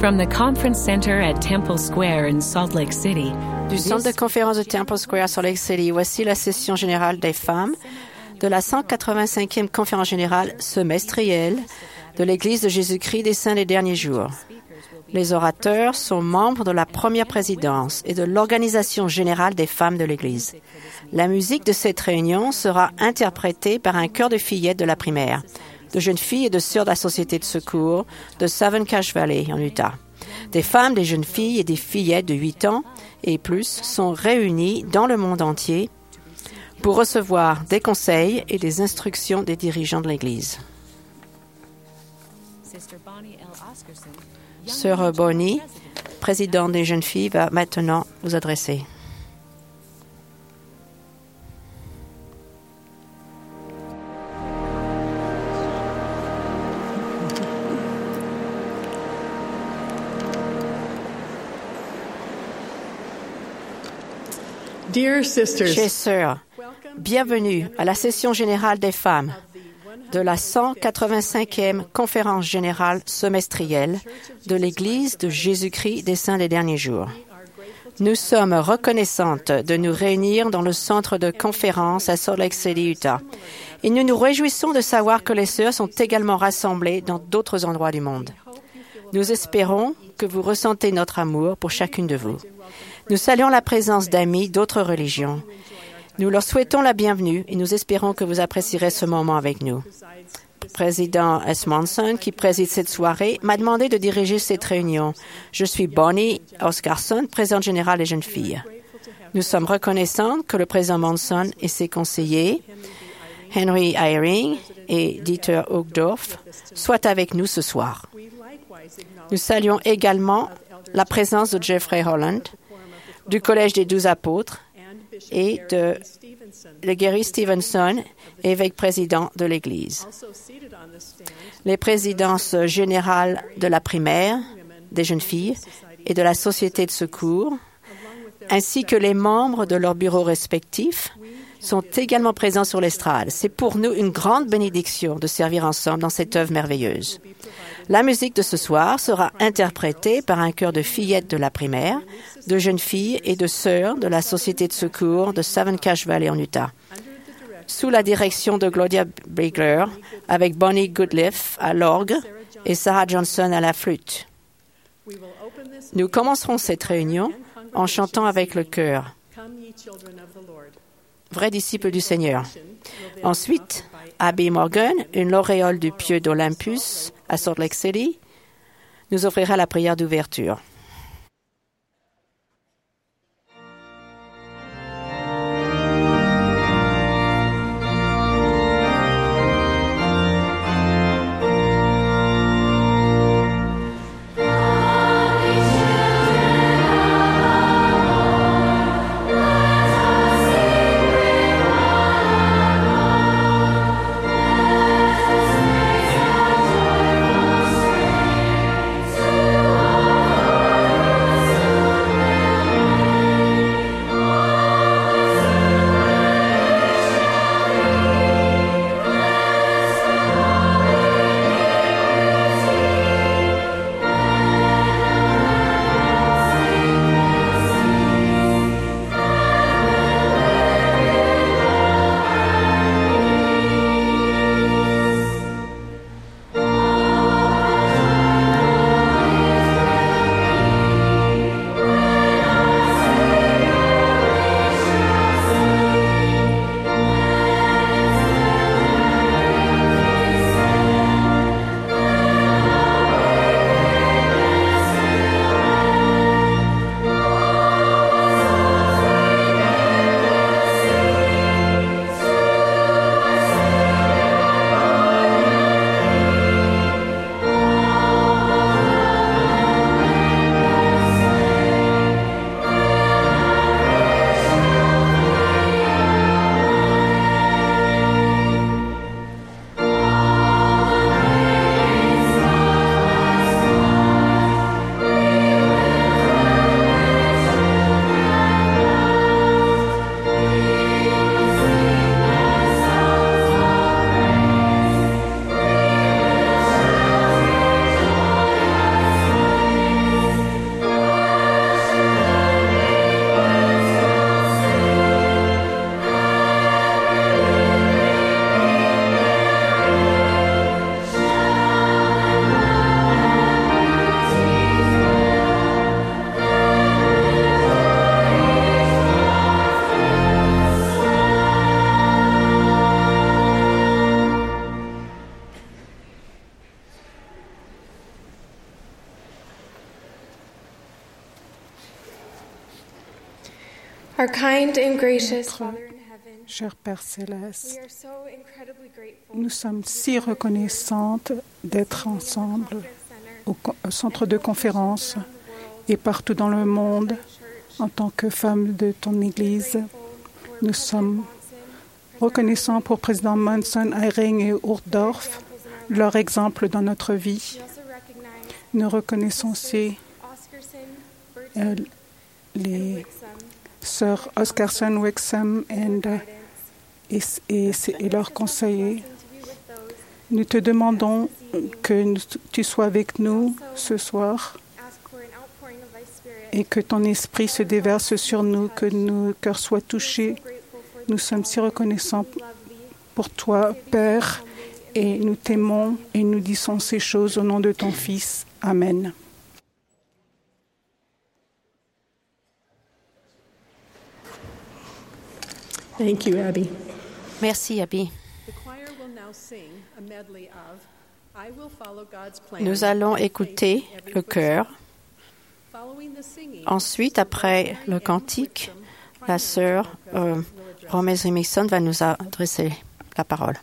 From the Conference Center at Temple Square in Salt Lake City, Du centre de conférence de Temple Square sur Lake City, voici la session générale des femmes de la 185e conférence générale semestrielle de l'Église de Jésus-Christ des Saints des Derniers Jours. Les orateurs sont membres de la première présidence et de l'Organisation générale des femmes de l'Église. La musique de cette réunion sera interprétée par un chœur de fillettes de la primaire, de jeunes filles et de sœurs de la Société de secours de Savin Cache Valley, en Utah. Des femmes, des jeunes filles et des fillettes de 8 ans et plus sont réunies dans le monde entier pour recevoir des conseils et des instructions des dirigeants de l'Église. Sœur Bonnie, présidente des jeunes filles, va maintenant vous adresser. Chers sœurs, bienvenue à la session générale des femmes de la 185e conférence générale semestrielle de l'Église de Jésus-Christ des Saints des Derniers Jours. Nous sommes reconnaissantes de nous réunir dans le centre de conférence à Salt Lake City, Utah. Et nous nous réjouissons de savoir que les sœurs sont également rassemblées dans d'autres endroits du monde. Nous espérons que vous ressentez notre amour pour chacune de vous. Nous saluons la présence d'amis d'autres religions. Nous leur souhaitons la bienvenue et nous espérons que vous apprécierez ce moment avec nous. Le président S. Monson, qui préside cette soirée, m'a demandé de diriger cette réunion. Je suis Bonnie Oscarson, présidente générale des jeunes filles. Nous sommes reconnaissantes que le président Monson et ses conseillers, Henry Eyring et Dieter Uchtdorf, soient avec nous ce soir. Nous saluons également la présence de Jeffrey Holland, du Collège des 12 apôtres et de Gary Stevenson, évêque président de l'Église. Les présidences générales de la primaire, des jeunes filles et de la Société de secours, ainsi que les membres de leurs bureaux respectifs, sont également présents sur l'estrade. C'est pour nous une grande bénédiction de servir ensemble dans cette œuvre merveilleuse. La musique de ce soir sera interprétée par un chœur de fillettes de la primaire, de jeunes filles et de sœurs de la Société de secours de Savin Cache Valley en Utah, sous la direction de Gloria Bigler, avec Bonnie Goodliff à l'orgue et Sarah Johnson à la flûte. Nous commencerons cette réunion en chantant avec le chœur « Vrais disciples du Seigneur ». Ensuite, Abby Morgan, une lauréole du pieux d'Olympus à Salt Lake City, nous offrira la prière d'ouverture. Thank Our kind and gracious Notre Father in heaven, cher Père Céleste, we are so incredibly grateful nous sommes si reconnaissantes d'être ensemble au centre de conférence et partout dans le monde en tant que femmes de ton Église. Nous sommes reconnaissants pour Président Monson, Eyring et Ohrdorff, leur exemple dans notre vie. Nous reconnaissons aussi les sœurs Oscarson, Wixom et leurs conseillers. Nous te demandons que tu sois avec nous ce soir et que ton esprit se déverse sur nous, que nos cœurs soient touchés. Nous sommes si reconnaissants pour toi, Père, et nous t'aimons et nous disons ces choses au nom de ton Fils. Amen. Thank you, Abby. Merci, Abby. Nous allons écouter le chœur. Ensuite, après le cantique, la sœur Rosemary Mason va nous adresser la parole.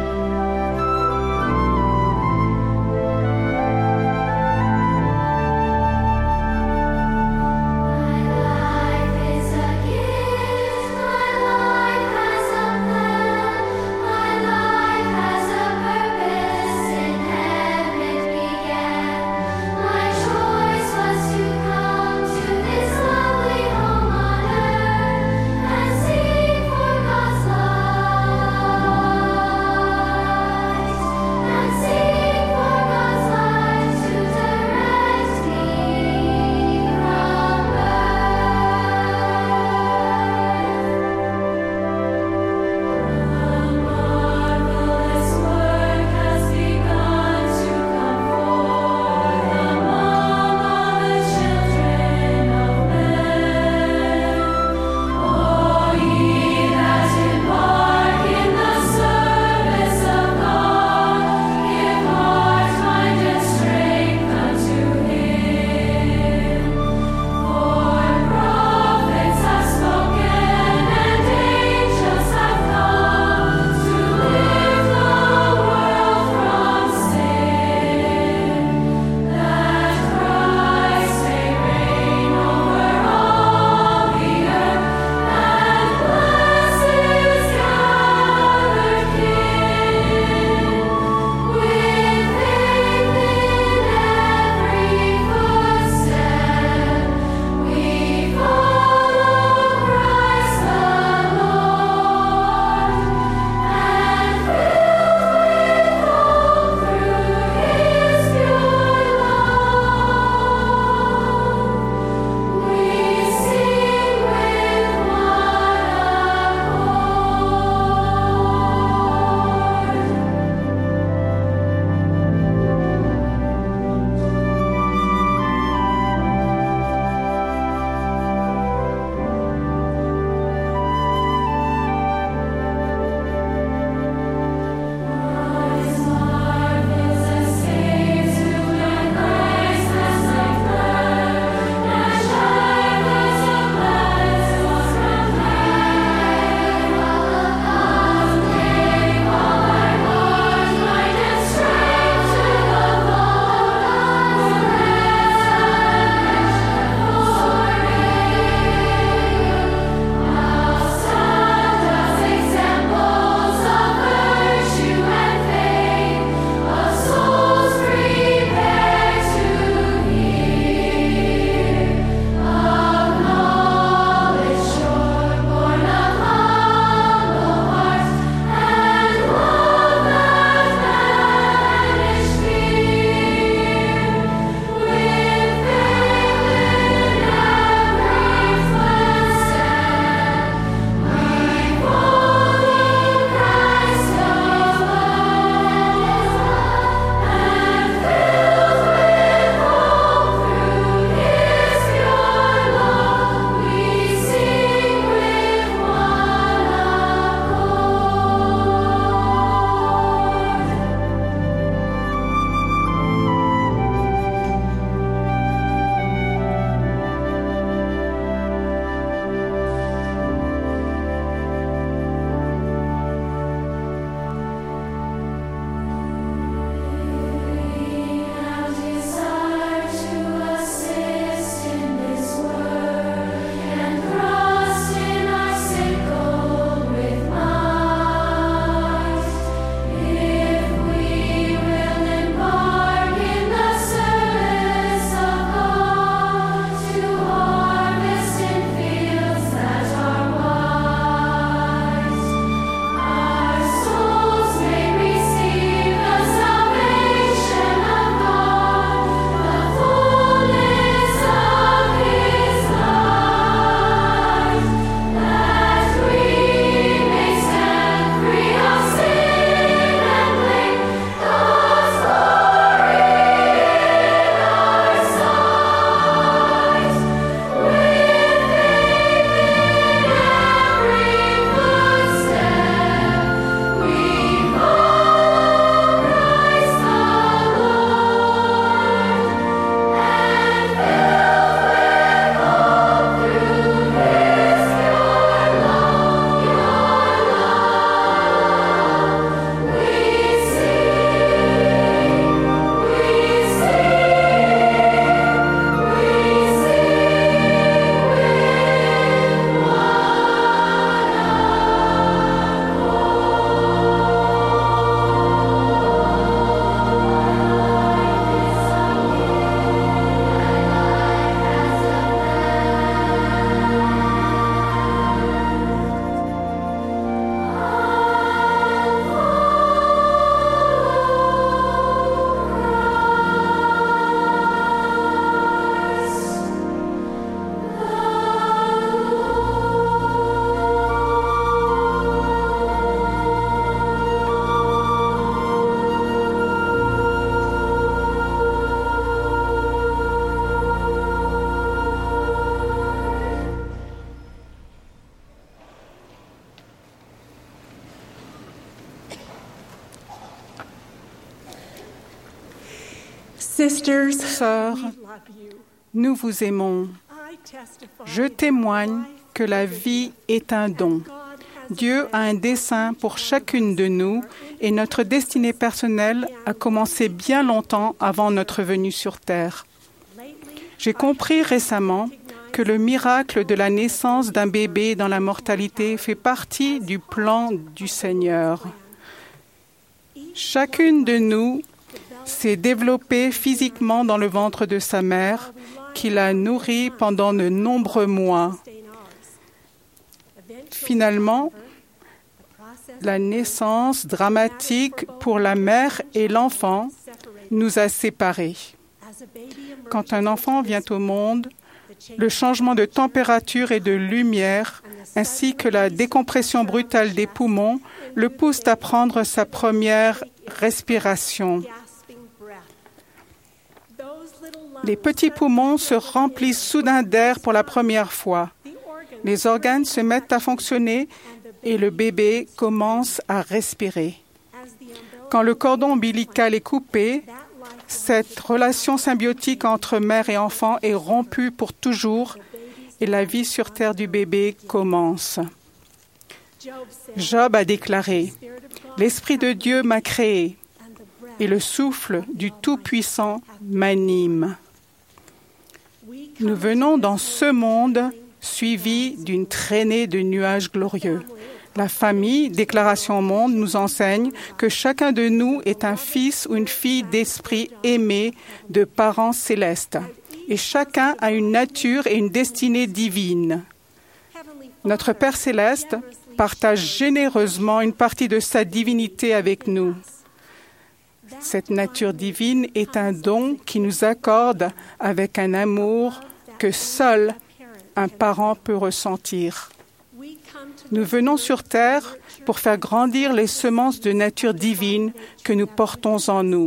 Thank Sœurs, nous vous aimons. Je témoigne que la vie est un don. Dieu a un dessein pour chacune de nous et notre destinée personnelle a commencé bien longtemps avant notre venue sur Terre. J'ai compris récemment que le miracle de la naissance d'un bébé dans la mortalité fait partie du plan du Seigneur. Chacune de nous s'est développée physiquement dans le ventre de sa mère, qui l'a nourrie pendant de nombreux mois. Finalement, la naissance dramatique pour la mère et l'enfant nous a séparés. Quand un enfant vient au monde, le changement de température et de lumière, ainsi que la décompression brutale des poumons, le poussent à prendre sa première respiration. Les petits poumons se remplissent soudain d'air pour la première fois. Les organes se mettent à fonctionner et le bébé commence à respirer. Quand le cordon ombilical est coupé, cette relation symbiotique entre mère et enfant est rompue pour toujours et la vie sur terre du bébé commence. Job a déclaré « L'Esprit de Dieu m'a créé et le souffle du Tout-Puissant m'anime. » Nous venons dans ce monde suivi d'une traînée de nuages glorieux. La famille, déclaration au monde, nous enseigne que chacun de nous est un fils ou une fille d'esprit aimé de parents célestes. Et chacun a une nature et une destinée divine. Notre Père céleste partage généreusement une partie de sa divinité avec nous. Cette nature divine est un don qui nous accorde avec un amour que seul un parent peut ressentir. Nous venons sur Terre pour faire grandir les semences de nature divine que nous portons en nous.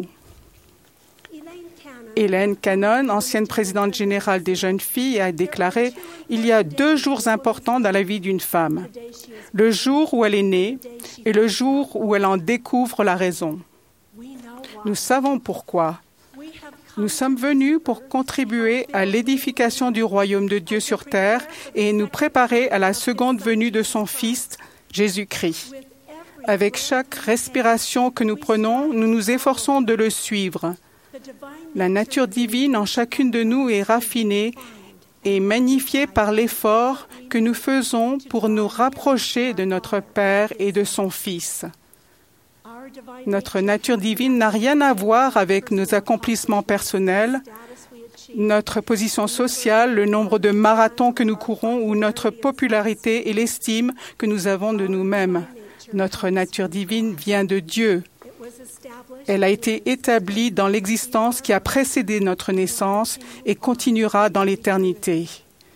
Hélène Cannon, ancienne présidente générale des jeunes filles, a déclaré « Il y a 2 jours importants dans la vie d'une femme, le jour où elle est née et le jour où elle en découvre la raison. » Nous savons pourquoi. Nous sommes venus pour contribuer à l'édification du royaume de Dieu sur terre et nous préparer à la seconde venue de son Fils, Jésus-Christ. Avec chaque respiration que nous prenons, nous nous efforçons de le suivre. La nature divine en chacune de nous est raffinée et magnifiée par l'effort que nous faisons pour nous rapprocher de notre Père et de son Fils. Notre nature divine n'a rien à voir avec nos accomplissements personnels, notre position sociale, le nombre de marathons que nous courons ou notre popularité et l'estime que nous avons de nous-mêmes. Notre nature divine vient de Dieu. Elle a été établie dans l'existence qui a précédé notre naissance et continuera dans l'éternité.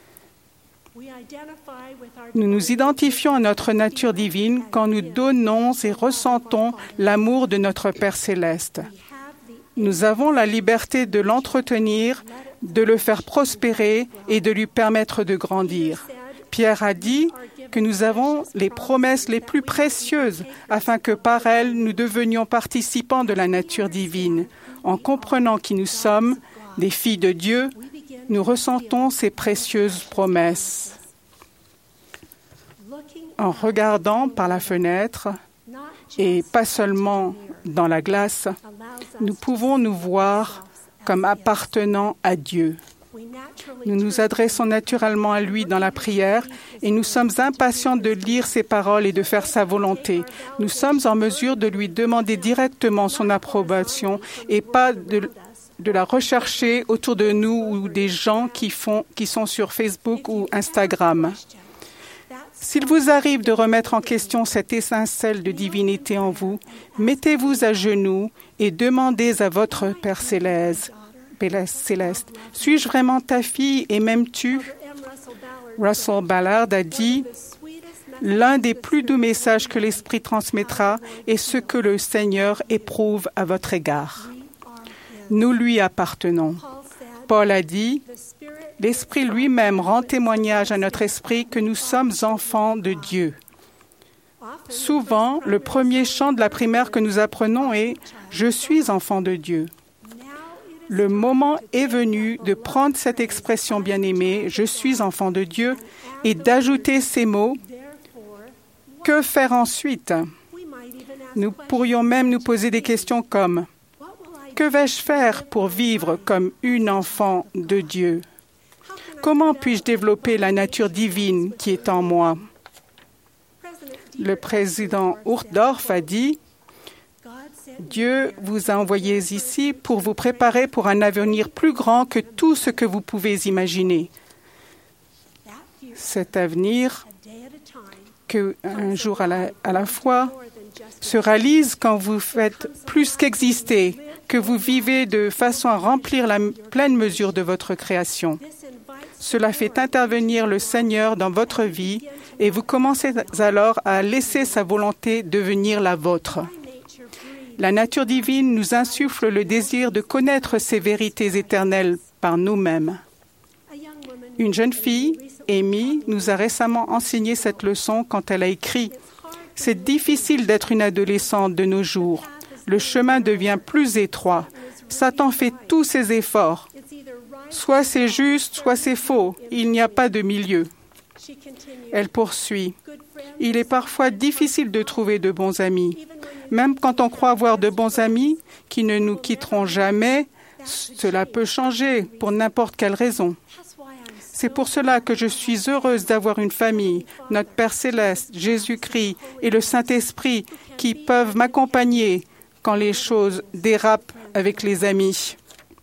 Nous nous identifions à notre nature divine quand nous donnons et ressentons l'amour de notre Père céleste. Nous avons la liberté de l'entretenir, de le faire prospérer et de lui permettre de grandir. Pierre a dit que nous avons les promesses les plus précieuses afin que par elles nous devenions participants de la nature divine. En comprenant qui nous sommes, des filles de Dieu, nous ressentons ces précieuses promesses. En regardant par la fenêtre, et pas seulement dans la glace, nous pouvons nous voir comme appartenant à Dieu. Nous nous adressons naturellement à lui dans la prière et nous sommes impatients de lire ses paroles et de faire sa volonté. Nous sommes en mesure de lui demander directement son approbation et pas de la rechercher autour de nous ou des gens qui sont sur Facebook ou Instagram. S'il vous arrive de remettre en question cette étincelle de divinité en vous, mettez-vous à genoux et demandez à votre Père céleste, « Suis-je vraiment ta fille et m'aimes-tu » Russell Ballard a dit « L'un des plus doux messages que l'Esprit transmettra est ce que le Seigneur éprouve à votre égard. Nous lui appartenons. » Paul a dit « L'Esprit lui-même rend témoignage à notre esprit que nous sommes enfants de Dieu. » Souvent, le premier chant de la primaire que nous apprenons est « Je suis enfant de Dieu ». Le moment est venu de prendre cette expression bien-aimée, « Je suis enfant de Dieu », et d'ajouter ces mots. Que faire ensuite? Nous pourrions même nous poser des questions comme « Que vais-je faire pour vivre comme une enfant de Dieu? Comment puis-je développer la nature divine qui est en moi? » Le président Uchtdorf a dit « Dieu vous a envoyés ici pour vous préparer pour un avenir plus grand que tout ce que vous pouvez imaginer. » Cet avenir, qu'un jour à la fois, se réalise quand vous faites plus qu'exister, que vous vivez de façon à remplir la pleine mesure de votre création. Cela fait intervenir le Seigneur dans votre vie et vous commencez alors à laisser sa volonté devenir la vôtre. La nature divine nous insuffle le désir de connaître ces vérités éternelles par nous-mêmes. Une jeune fille, Amy, nous a récemment enseigné cette leçon quand elle a écrit « C'est difficile d'être une adolescente de nos jours. Le chemin devient plus étroit. Satan fait tous ses efforts. Soit c'est juste, soit c'est faux. Il n'y a pas de milieu. » Elle poursuit. « Il est parfois difficile de trouver de bons amis. Même quand on croit avoir de bons amis qui ne nous quitteront jamais, cela peut changer pour n'importe quelle raison. C'est pour cela que je suis heureuse d'avoir une famille, notre Père céleste, Jésus-Christ et le Saint-Esprit qui peuvent m'accompagner quand les choses dérapent avec les amis. »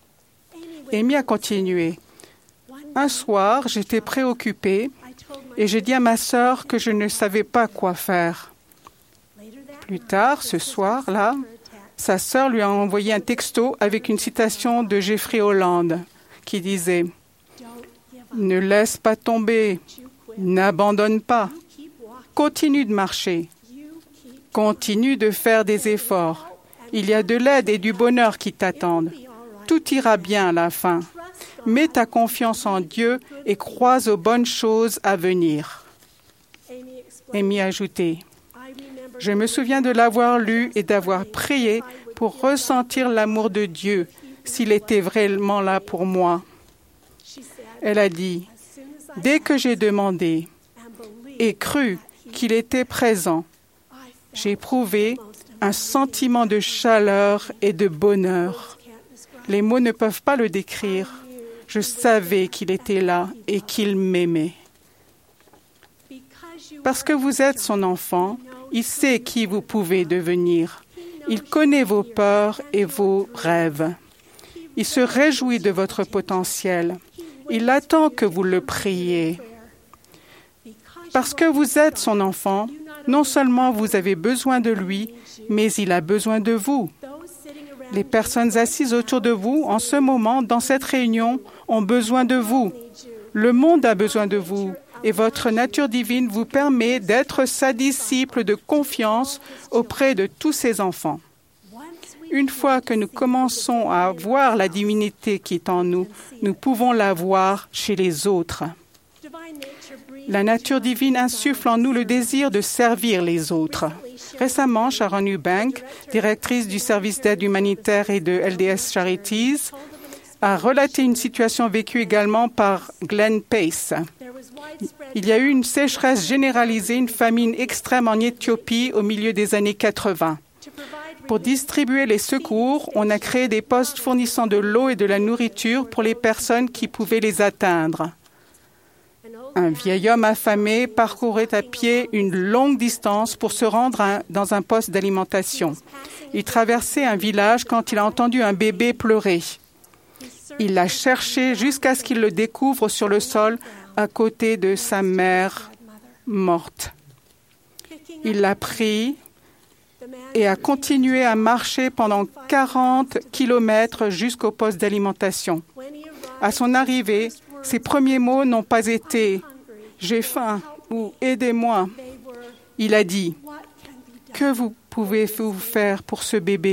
Amy a continué. « Un soir, j'étais préoccupée et j'ai dit à ma sœur que je ne savais pas quoi faire. Plus tard, ce soir-là, sa sœur lui a envoyé un texto avec une citation de Jeffrey Holland qui disait « Ne laisse pas tomber, n'abandonne pas, continue de marcher, continue de faire des efforts. Il y a de l'aide et du bonheur qui t'attendent. Tout ira bien à la fin. Mets ta confiance en Dieu et crois aux bonnes choses à venir. » Amy a ajouté « Je me souviens de l'avoir lu et d'avoir prié pour ressentir l'amour de Dieu, s'il était vraiment là pour moi. » Elle a dit « Dès que j'ai demandé et cru qu'il était présent, j'ai éprouvé un sentiment de chaleur et de bonheur. Les mots ne peuvent pas le décrire. Je savais qu'il était là et qu'il m'aimait. Parce que vous êtes son enfant, il sait qui vous pouvez devenir. Il connaît vos peurs et vos rêves. Il se réjouit de votre potentiel. Il attend que vous le priez. Parce que vous êtes son enfant, non seulement vous avez besoin de lui, mais il a besoin de vous. Les personnes assises autour de vous, en ce moment, dans cette réunion, ont besoin de vous. Le monde a besoin de vous. Et votre nature divine vous permet d'être sa disciple de confiance auprès de tous ses enfants. Une fois que nous commençons à voir la divinité qui est en nous, nous pouvons la voir chez les autres. La nature divine insuffle en nous le désir de servir les autres. Récemment, Sharon Eubank, directrice du service d'aide humanitaire et de LDS Charities, a relaté une situation vécue également par Glenn Pace. Il y a eu une sécheresse généralisée, une famine extrême en Éthiopie au milieu des années 80. Pour distribuer les secours, on a créé des postes fournissant de l'eau et de la nourriture pour les personnes qui pouvaient les atteindre. Un vieil homme affamé parcourait à pied une longue distance pour se rendre dans un poste d'alimentation. Il traversait un village quand il a entendu un bébé pleurer. Il l'a cherché jusqu'à ce qu'il le découvre sur le sol à côté de sa mère morte. Il l'a pris et a continué à marcher pendant 40 kilomètres jusqu'au poste d'alimentation. À son arrivée, ses premiers mots n'ont pas été « J'ai faim » ou « Aidez-moi ». Il a dit « Que pouvez-vous faire pour ce bébé ?»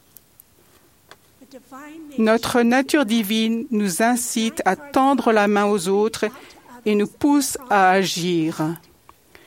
Notre nature divine nous incite à tendre la main aux autres et nous pousse à agir.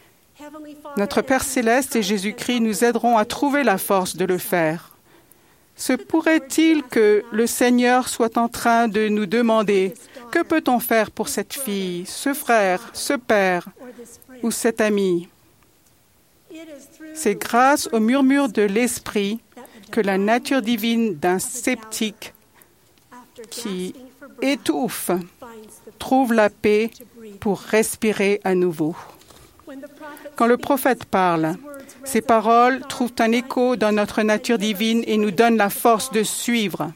Notre Père céleste et Jésus-Christ nous aideront à trouver la force de le faire. Se pourrait-il que le Seigneur soit en train de nous demander « Que peut-on faire pour cette fille, ce frère, ce père ou cet ami ?» C'est grâce au murmure de l'Esprit que la nature divine d'un sceptique qui étouffe trouve la paix pour respirer à nouveau. Quand le prophète parle, ses paroles trouvent un écho dans notre nature divine et nous donnent la force de suivre.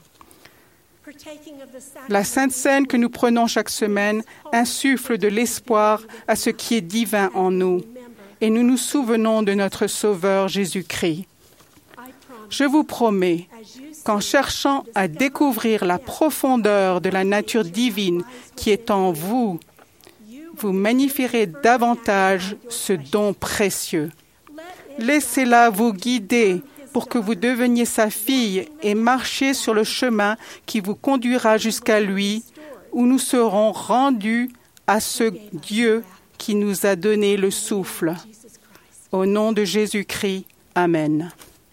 La Sainte Seine que nous prenons chaque semaine insuffle de l'espoir à ce qui est divin en nous, et nous nous souvenons de notre Sauveur Jésus-Christ. Je vous promets qu'en cherchant à découvrir la profondeur de la nature divine qui est en vous, vous magnifierez davantage ce don précieux. Laissez-la vous guider pour que vous deveniez sa fille et marchiez sur le chemin qui vous conduira jusqu'à lui, où nous serons rendus à ce Dieu qui nous a donné le souffle. Au nom de Jésus-Christ, Amen.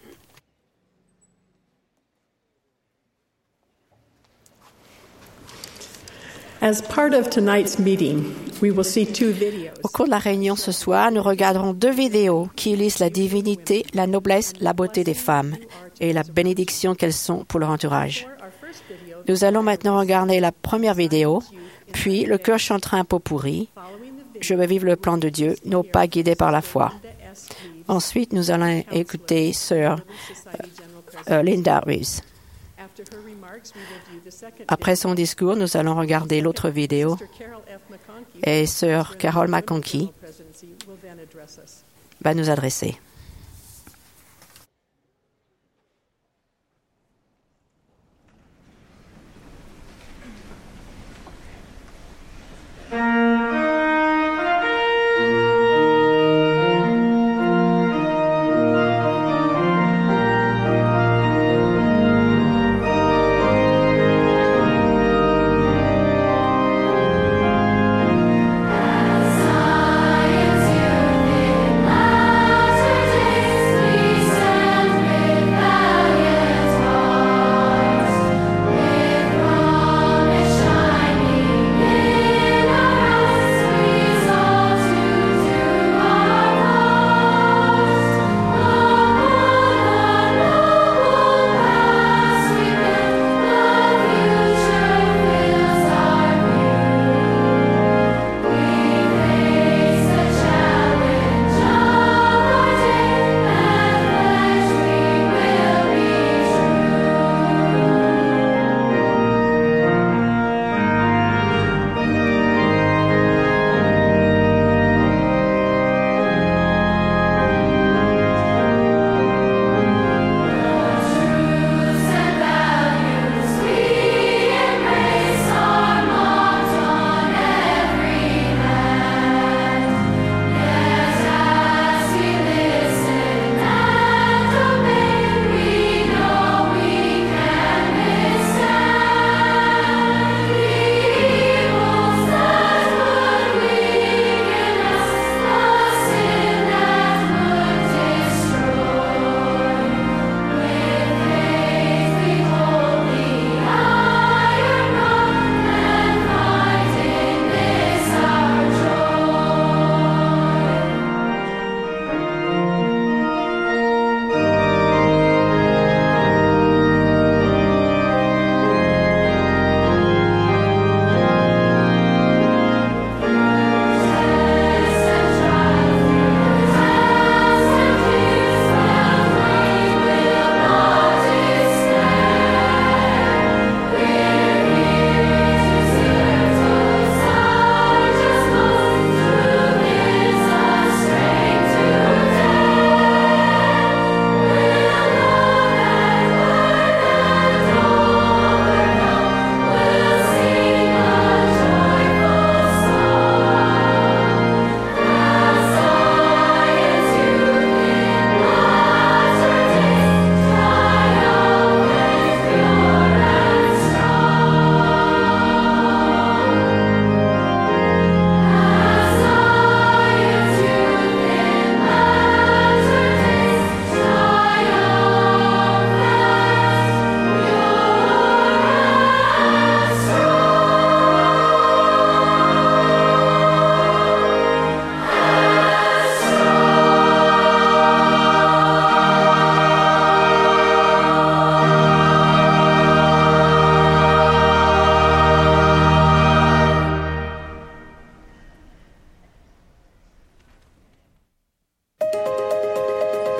As part of tonight's meeting, we will see two videos. Au cours de la réunion ce soir, nous regarderons 2 vidéos qui illustrent la divinité, la noblesse, la beauté des femmes et la bénédiction qu'elles sont pour leur entourage. Nous allons maintenant regarder la première vidéo, puis le cœur chantera un pot pourri. Je vais vivre le plan de Dieu, nos pas guidés par la foi. Ensuite, nous allons écouter Sœur Linda Reeves. Après son discours, nous allons regarder l'autre vidéo et Sœur Carol McConkie va nous adresser. Science, youth, it matters.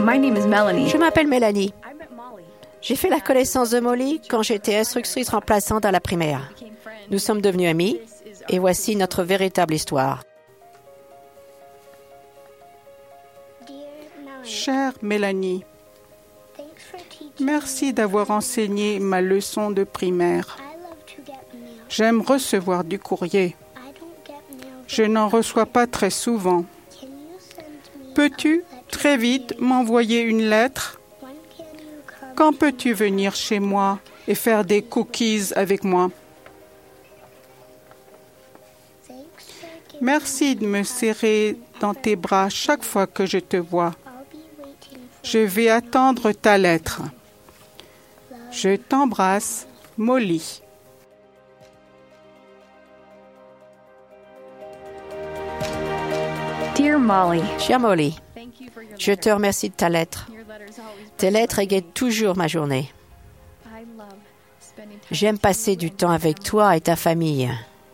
My name is Melanie. Je m'appelle Mélanie. I met Molly. J'ai fait la connaissance de Molly quand j'étais instructrice remplaçante à la primaire. Nous sommes devenus amis et voici notre véritable histoire. Chère Mélanie, merci d'avoir enseigné ma leçon de primaire. J'aime recevoir du courrier. Je n'en reçois pas très souvent. Peux-tu très vite m'envoyer une lettre? Quand peux-tu venir chez moi et faire des cookies avec moi? Merci de me serrer dans tes bras chaque fois que je te vois. Je vais attendre ta lettre. Je t'embrasse, Molly. Dear Molly, Chère Molly, je te remercie de ta lettre. Tes lettres égayent toujours ma journée. J'aime passer du temps avec toi et ta famille.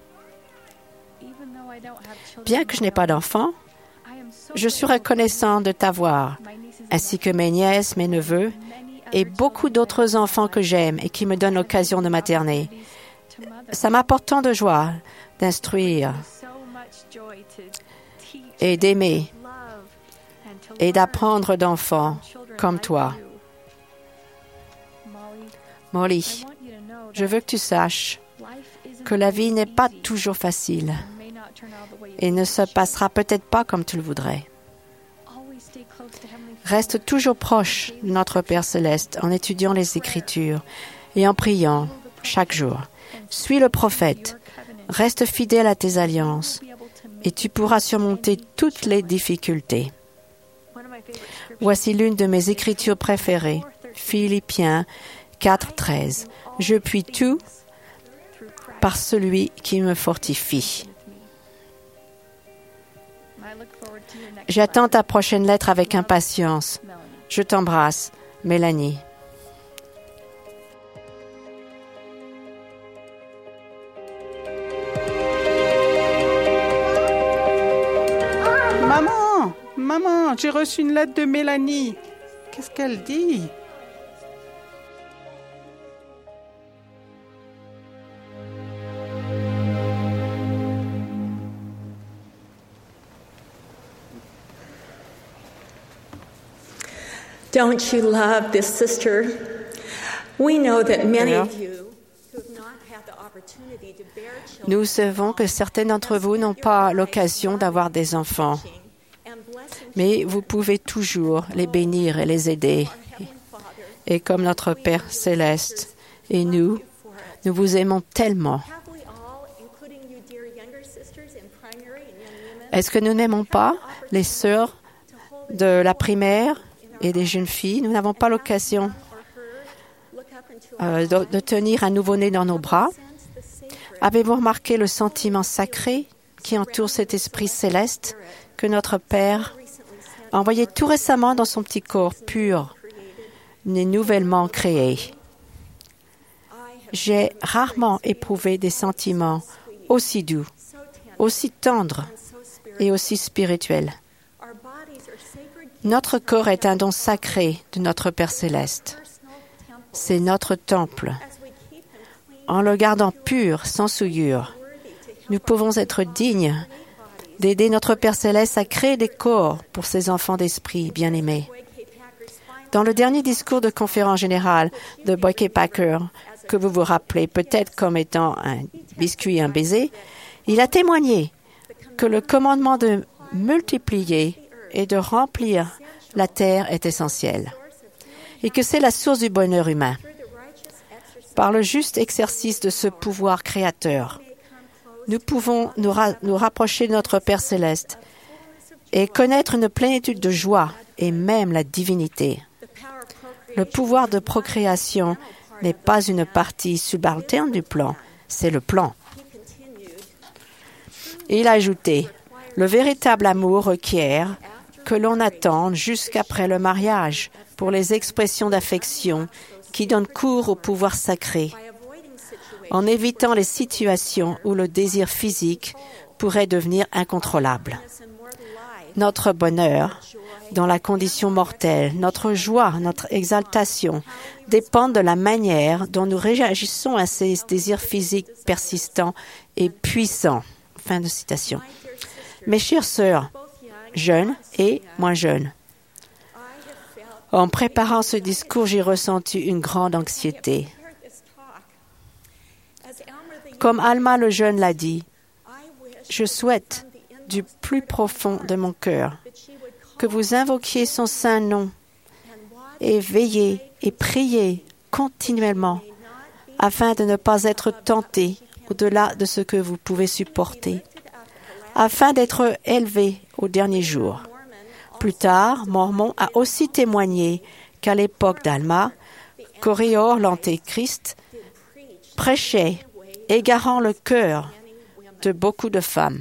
Bien que je n'ai pas d'enfants, je suis reconnaissant de t'avoir, ainsi que mes nièces, mes neveux et beaucoup d'autres enfants que j'aime et qui me donnent l'occasion de materner. Ça m'apporte tant de joie d'instruire et d'aimer et d'apprendre d'enfants comme toi. Molly, je veux que tu saches que la vie n'est pas toujours facile et ne se passera peut-être pas comme tu le voudrais. Reste toujours proche de notre Père Céleste en étudiant les Écritures et en priant chaque jour. Suis le prophète, reste fidèle à tes alliances et tu pourras surmonter toutes les difficultés. Voici l'une de mes écritures préférées, Philippiens 4:13. Je puis tout par celui qui me fortifie. J'attends ta prochaine lettre avec impatience. Je t'embrasse, Mélanie. Maman, j'ai reçu une lettre de Mélanie. Qu'est-ce qu'elle dit? Don't you love this sister? We know that many of you who have not had the opportunity to bear children. Nous savons que certains d'entre vous n'ont pas l'occasion d'avoir des enfants, mais vous pouvez toujours les bénir et les aider. Et comme notre Père Céleste et nous vous aimons tellement. Est-ce que nous n'aimons pas les sœurs de la primaire et des jeunes filles? Nous n'avons pas l'occasion de tenir un nouveau-né dans nos bras. Avez-vous remarqué le sentiment sacré qui entoure cet esprit céleste que notre Père a envoyé tout récemment dans son petit corps pur, né nouvellement créé? J'ai rarement éprouvé des sentiments aussi doux, aussi tendres et aussi spirituels. Notre corps est un don sacré de notre Père Céleste. C'est notre temple. En le gardant pur, sans souillure, nous pouvons être dignes d'aider notre Père Céleste à créer des corps pour ses enfants d'esprit bien-aimés. Dans le dernier discours de conférence générale de Boyke Packer, que vous vous rappelez peut-être comme étant un biscuit et un baiser, il a témoigné que le commandement de multiplier et de remplir la terre est essentiel et que c'est la source du bonheur humain. Par le juste exercice de ce pouvoir créateur, nous pouvons nous rapprocher de notre Père Céleste et connaître une plénitude de joie et même la divinité. Le pouvoir de procréation n'est pas une partie subalterne du plan, c'est le plan. Et il a ajouté, le véritable amour requiert que l'on attende jusqu'après le mariage pour les expressions d'affection qui donnent cours au pouvoir sacré, en évitant les situations où le désir physique pourrait devenir incontrôlable. Notre bonheur dans la condition mortelle. Notre joie, notre exaltation dépendent de la manière dont nous réagissons à ces désirs physiques persistants et puissants. Fin de citation. Mes chères sœurs, jeunes et moins jeunes, en préparant ce discours, j'ai ressenti une grande anxiété. Comme Alma le jeune l'a dit, je souhaite du plus profond de mon cœur que vous invoquiez son saint nom et veillez et priez continuellement afin de ne pas être tentés au-delà de ce que vous pouvez supporter, afin d'être élevés au dernier jour. Plus tard, Mormon a aussi témoigné qu'à l'époque d'Alma, Koréor, l'Antéchrist, prêchait, égarant le cœur de beaucoup de femmes.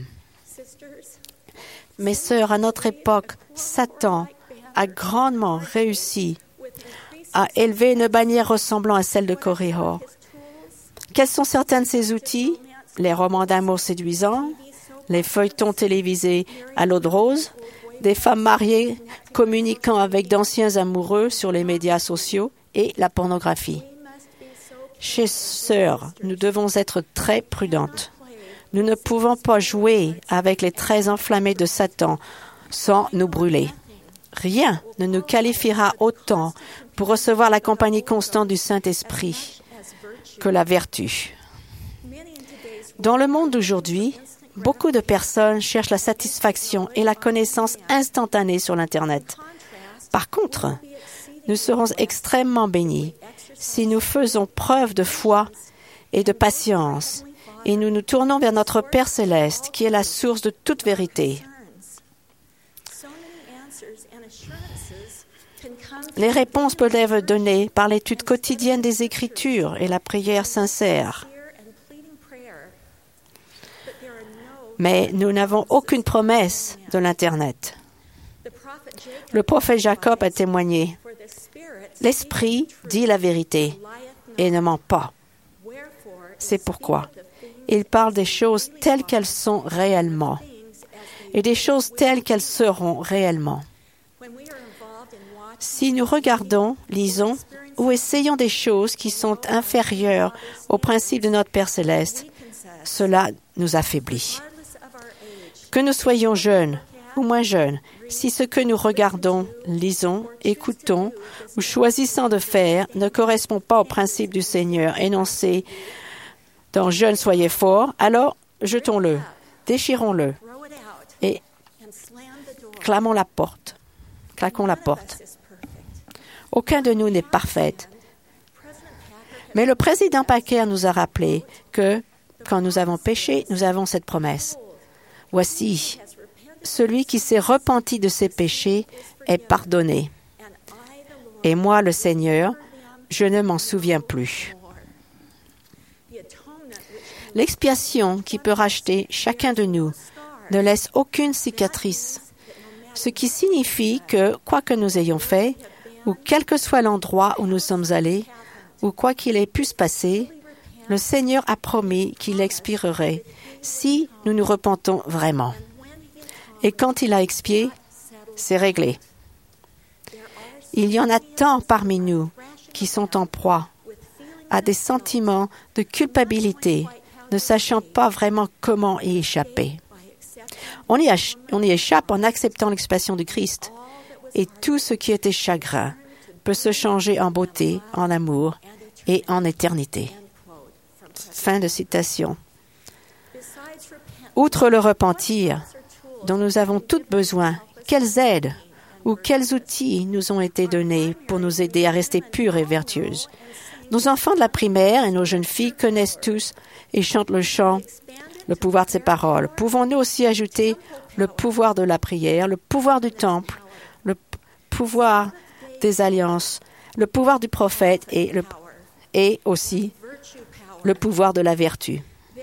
Mes sœurs, à notre époque, Satan a grandement réussi à élever une bannière ressemblant à celle de Koréor. Quels sont certains de ces outils? Les romans d'amour séduisants, les feuilletons télévisés à l'eau de rose, des femmes mariées communiquant avec d'anciens amoureux sur les médias sociaux et la pornographie. Chères sœurs, nous devons être très prudentes. Nous ne pouvons pas jouer avec les traits enflammés de Satan sans nous brûler. Rien ne nous qualifiera autant pour recevoir la compagnie constante du Saint-Esprit que la vertu. Dans le monde d'aujourd'hui, beaucoup de personnes cherchent la satisfaction et la connaissance instantanée sur l'Internet. Par contre, nous serons extrêmement bénis si nous faisons preuve de foi et de patience et nous nous tournons vers notre Père céleste qui est la source de toute vérité. Les réponses peuvent être données par l'étude quotidienne des Écritures et la prière sincère. Mais nous n'avons aucune promesse de l'Internet. Le prophète Jacob a témoigné. L'Esprit dit la vérité et ne ment pas. C'est pourquoi il parle des choses telles qu'elles sont réellement et des choses telles qu'elles seront réellement. Si nous regardons, lisons ou essayons des choses qui sont inférieures aux principes de notre Père céleste, cela nous affaiblit. Que nous soyons jeunes ou moins jeunes, si ce que nous regardons, lisons, écoutons ou choisissons de faire ne correspond pas aux principes du Seigneur énoncés dans « Jeunes, soyez forts », alors jetons-le, déchirons-le et claquons la porte. Aucun de nous n'est parfait. Mais le président Packer nous a rappelé que quand nous avons péché, nous avons cette promesse. Voici, celui qui s'est repenti de ses péchés est pardonné. Et moi, le Seigneur, je ne m'en souviens plus. L'expiation qui peut racheter chacun de nous ne laisse aucune cicatrice, ce qui signifie que, quoi que nous ayons fait, ou quel que soit l'endroit où nous sommes allés, ou quoi qu'il ait pu se passer, le Seigneur a promis qu'il expirerait si nous nous repentons vraiment. Et quand il a expié, c'est réglé. Il y en a tant parmi nous qui sont en proie à des sentiments de culpabilité, ne sachant pas vraiment comment y échapper. On y échappe en acceptant l'expiation du Christ, et tout ce qui était chagrin peut se changer en beauté, en amour et en éternité. Fin de citation. Outre le repentir, dont nous avons tous besoin, quelles aides ou quels outils nous ont été donnés pour nous aider à rester pures et vertueuses? Nos enfants de la primaire et nos jeunes filles connaissent tous et chantent le chant « Le pouvoir de ses paroles ». Pouvons-nous aussi ajouter le pouvoir de la prière, le pouvoir du temple, le pouvoir des alliances, le pouvoir du prophète et aussi le pouvoir de la vertu?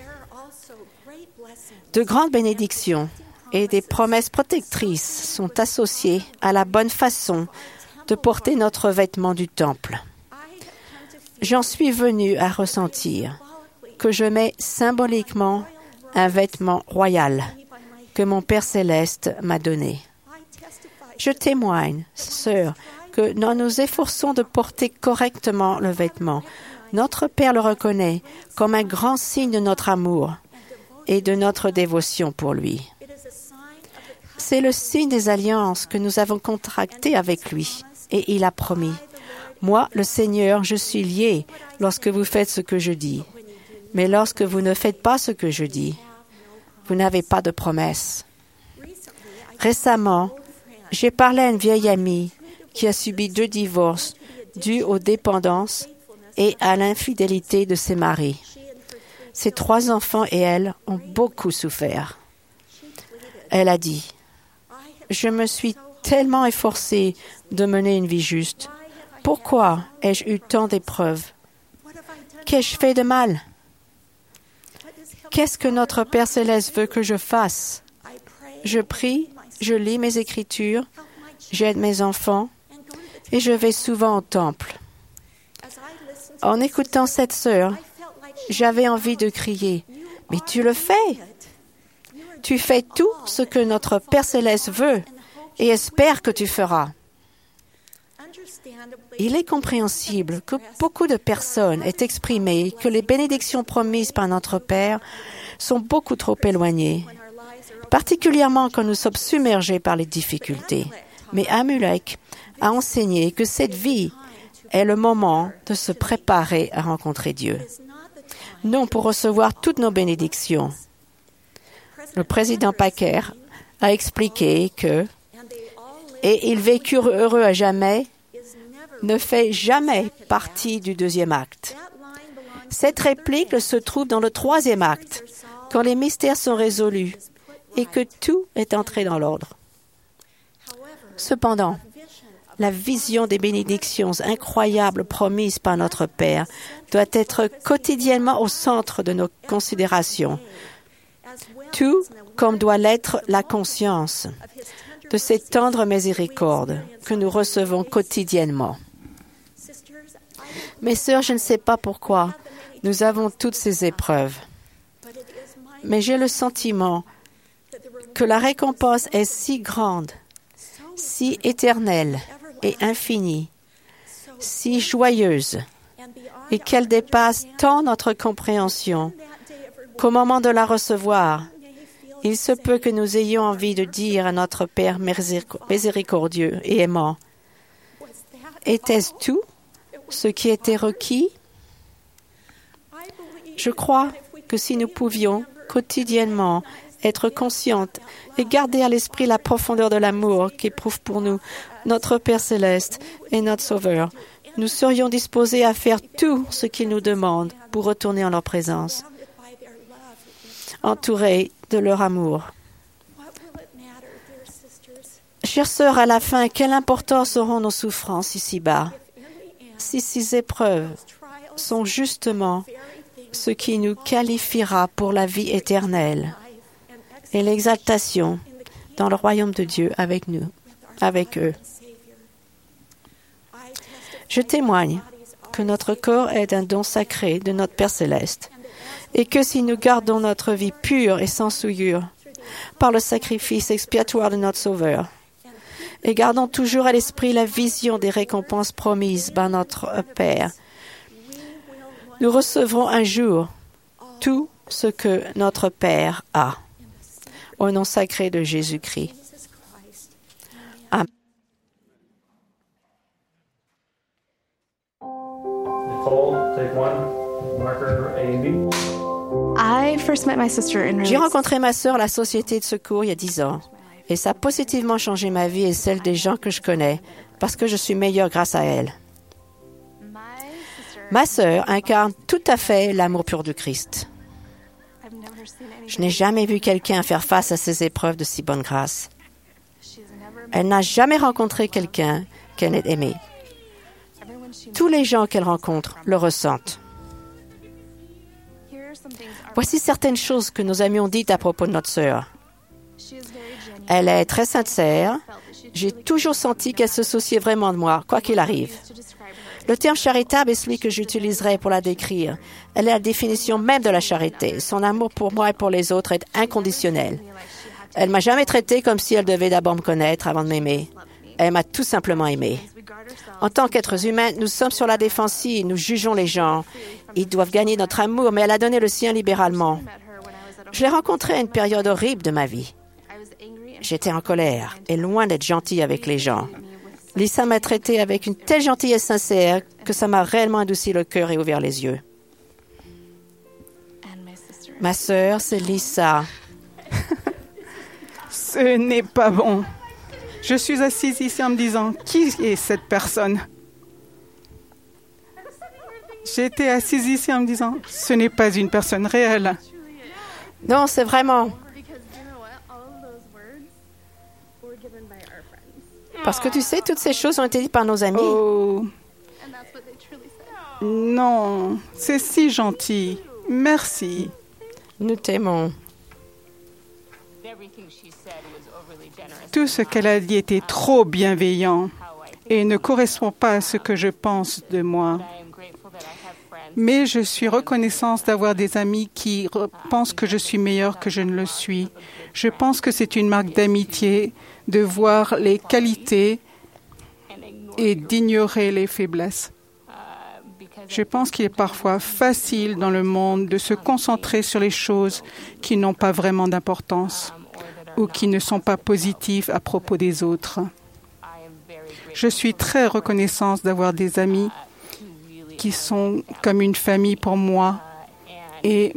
De grandes bénédictions et des promesses protectrices sont associées à la bonne façon de porter notre vêtement du temple. J'en suis venue à ressentir que je mets symboliquement un vêtement royal que mon Père céleste m'a donné. Je témoigne, sœur, que nous nous efforçons de porter correctement le vêtement. Notre Père le reconnaît comme un grand signe de notre amour et de notre dévotion pour lui. C'est le signe des alliances que nous avons contractées avec lui, et il a promis. Moi, le Seigneur, je suis lié lorsque vous faites ce que je dis. Mais lorsque vous ne faites pas ce que je dis, vous n'avez pas de promesse. Récemment, j'ai parlé à une vieille amie qui a subi 2 divorces dus aux dépendances et à l'infidélité de ses maris. Ses 3 enfants et elle ont beaucoup souffert. Elle a dit, « Je me suis tellement efforcée de mener une vie juste. Pourquoi ai-je eu tant d'épreuves? Qu'ai-je fait de mal? Qu'est-ce que notre Père céleste veut que je fasse? Je prie, je lis mes Écritures, j'aide mes enfants et je vais souvent au temple. » En écoutant cette sœur, j'avais envie de crier, « Mais tu le fais! Tu fais tout ce que notre Père céleste veut et espère que tu feras. » Il est compréhensible que beaucoup de personnes aient exprimé que les bénédictions promises par notre Père sont beaucoup trop éloignées, particulièrement quand nous sommes submergés par les difficultés. Mais Amulek a enseigné que cette vie est le moment de se préparer à rencontrer Dieu, non pour recevoir toutes nos bénédictions. Le président Packer a expliqué que « et ils vécurent heureux à jamais » ne fait jamais partie du 2e acte. Cette réplique se trouve dans le 3e acte, quand les mystères sont résolus et que tout est entré dans l'ordre. Cependant, la vision des bénédictions incroyables promises par notre Père doit être quotidiennement au centre de nos considérations, tout comme doit l'être la conscience de ces tendres miséricordes que nous recevons quotidiennement. Mes sœurs, je ne sais pas pourquoi nous avons toutes ces épreuves, mais j'ai le sentiment que la récompense est si grande, si éternelle et infinie, si joyeuse, et qu'elle dépasse tant notre compréhension qu'au moment de la recevoir, il se peut que nous ayons envie de dire à notre Père miséricordieux et aimant, « Était-ce tout ce qui était requis? » Je crois que si nous pouvions quotidiennement être conscientes et garder à l'esprit la profondeur de l'amour qu'éprouve pour nous notre Père céleste et notre Sauveur, nous serions disposés à faire tout ce qu'il nous demande pour retourner en leur présence, entourés de leur amour. Chères sœurs, à la fin, quelle importance auront nos souffrances ici-bas, si ces épreuves sont justement ce qui nous qualifiera pour la vie éternelle et l'exaltation dans le royaume de Dieu avec nous, avec eux. Je témoigne que notre corps est un don sacré de notre Père céleste et que si nous gardons notre vie pure et sans souillure par le sacrifice expiatoire de notre Sauveur et gardons toujours à l'esprit la vision des récompenses promises par notre Père, nous recevrons un jour tout ce que notre Père a. Au nom sacré de Jésus-Christ. Amen. Nicole, take one. Marker A&B. J'ai rencontré ma sœur à la Société de secours il y a 10 ans. Et ça a positivement changé ma vie et celle des gens que je connais, parce que je suis meilleure grâce à elle. Ma sœur incarne tout à fait l'amour pur du Christ. Je n'ai jamais vu quelqu'un faire face à ces épreuves de si bonne grâce. Elle n'a jamais rencontré quelqu'un qu'elle n'ait aimé. Tous les gens qu'elle rencontre le ressentent. Voici certaines choses que nos amis ont dites à propos de notre sœur. Elle est très sincère. J'ai toujours senti qu'elle se souciait vraiment de moi, quoi qu'il arrive. Le terme charitable est celui que j'utiliserai pour la décrire. Elle est la définition même de la charité. Son amour pour moi et pour les autres est inconditionnel. Elle m'a jamais traité comme si elle devait d'abord me connaître avant de m'aimer. Elle m'a tout simplement aimé. En tant qu'êtres humains, nous sommes sur la défensive, nous jugeons les gens. Ils doivent gagner notre amour, mais elle a donné le sien libéralement. Je l'ai rencontrée à une période horrible de ma vie. J'étais en colère et loin d'être gentille avec les gens. Lisa m'a traité avec une telle gentillesse sincère que ça m'a réellement adouci le cœur et ouvert les yeux. Ma sœur, c'est Lisa. Ce n'est pas bon. Je suis assise ici en me disant, qui est cette personne? J'étais assise ici en me disant, ce n'est pas une personne réelle. Non, c'est vraiment. Parce que tu sais, toutes ces choses ont été dites par nos amis. Oh. Non, c'est si gentil. Merci. Nous t'aimons. Tout ce qu'elle a dit était trop bienveillant et ne correspond pas à ce que je pense de moi. Mais je suis reconnaissante d'avoir des amis qui pensent que je suis meilleure que je ne le suis. Je pense que c'est une marque d'amitié de voir les qualités et d'ignorer les faiblesses. Je pense qu'il est parfois facile dans le monde de se concentrer sur les choses qui n'ont pas vraiment d'importance ou qui ne sont pas positives à propos des autres. Je suis très reconnaissante d'avoir des amis qui sont comme une famille pour moi et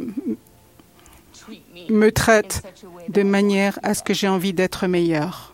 me traitent de manière à ce que j'ai envie d'être meilleure.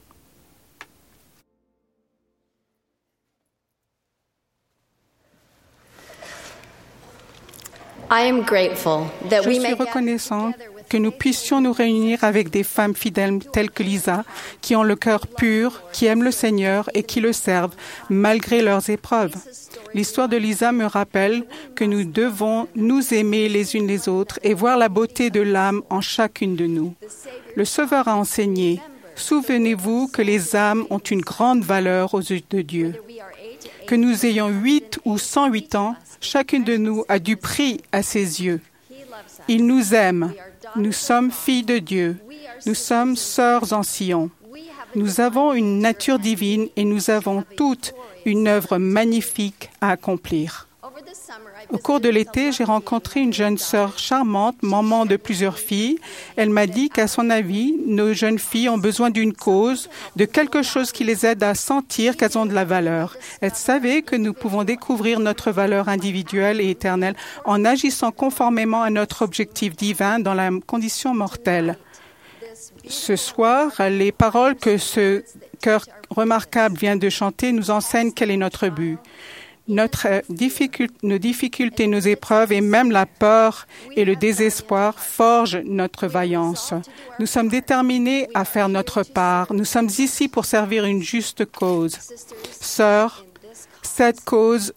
Je suis reconnaissante que nous puissions nous réunir avec des femmes fidèles telles que Lisa, qui ont le cœur pur, qui aiment le Seigneur et qui le servent malgré leurs épreuves. L'histoire de Lisa me rappelle que nous devons nous aimer les unes les autres et voir la beauté de l'âme en chacune de nous. Le Sauveur a enseigné, « Souvenez-vous que les âmes ont une grande valeur aux yeux de Dieu. Que nous ayons 8 ou 108 ans, chacune de nous a du prix à ses yeux. Il nous aime. Nous sommes filles de Dieu. Nous sommes sœurs en Sion. Nous avons une nature divine et nous avons toutes une œuvre magnifique à accomplir. Au cours de l'été, j'ai rencontré une jeune sœur charmante, maman de plusieurs filles. Elle m'a dit qu'à son avis, nos jeunes filles ont besoin d'une cause, de quelque chose qui les aide à sentir qu'elles ont de la valeur. Elle savait que nous pouvons découvrir notre valeur individuelle et éternelle en agissant conformément à notre objectif divin dans la condition mortelle. Ce soir, les paroles que ce chœur remarquable vient de chanter nous enseignent quel est notre but. Nos difficultés, nos épreuves et même la peur et le désespoir forgent notre vaillance. Nous sommes déterminés à faire notre part. Nous sommes ici pour servir une juste cause. Sœurs, cette cause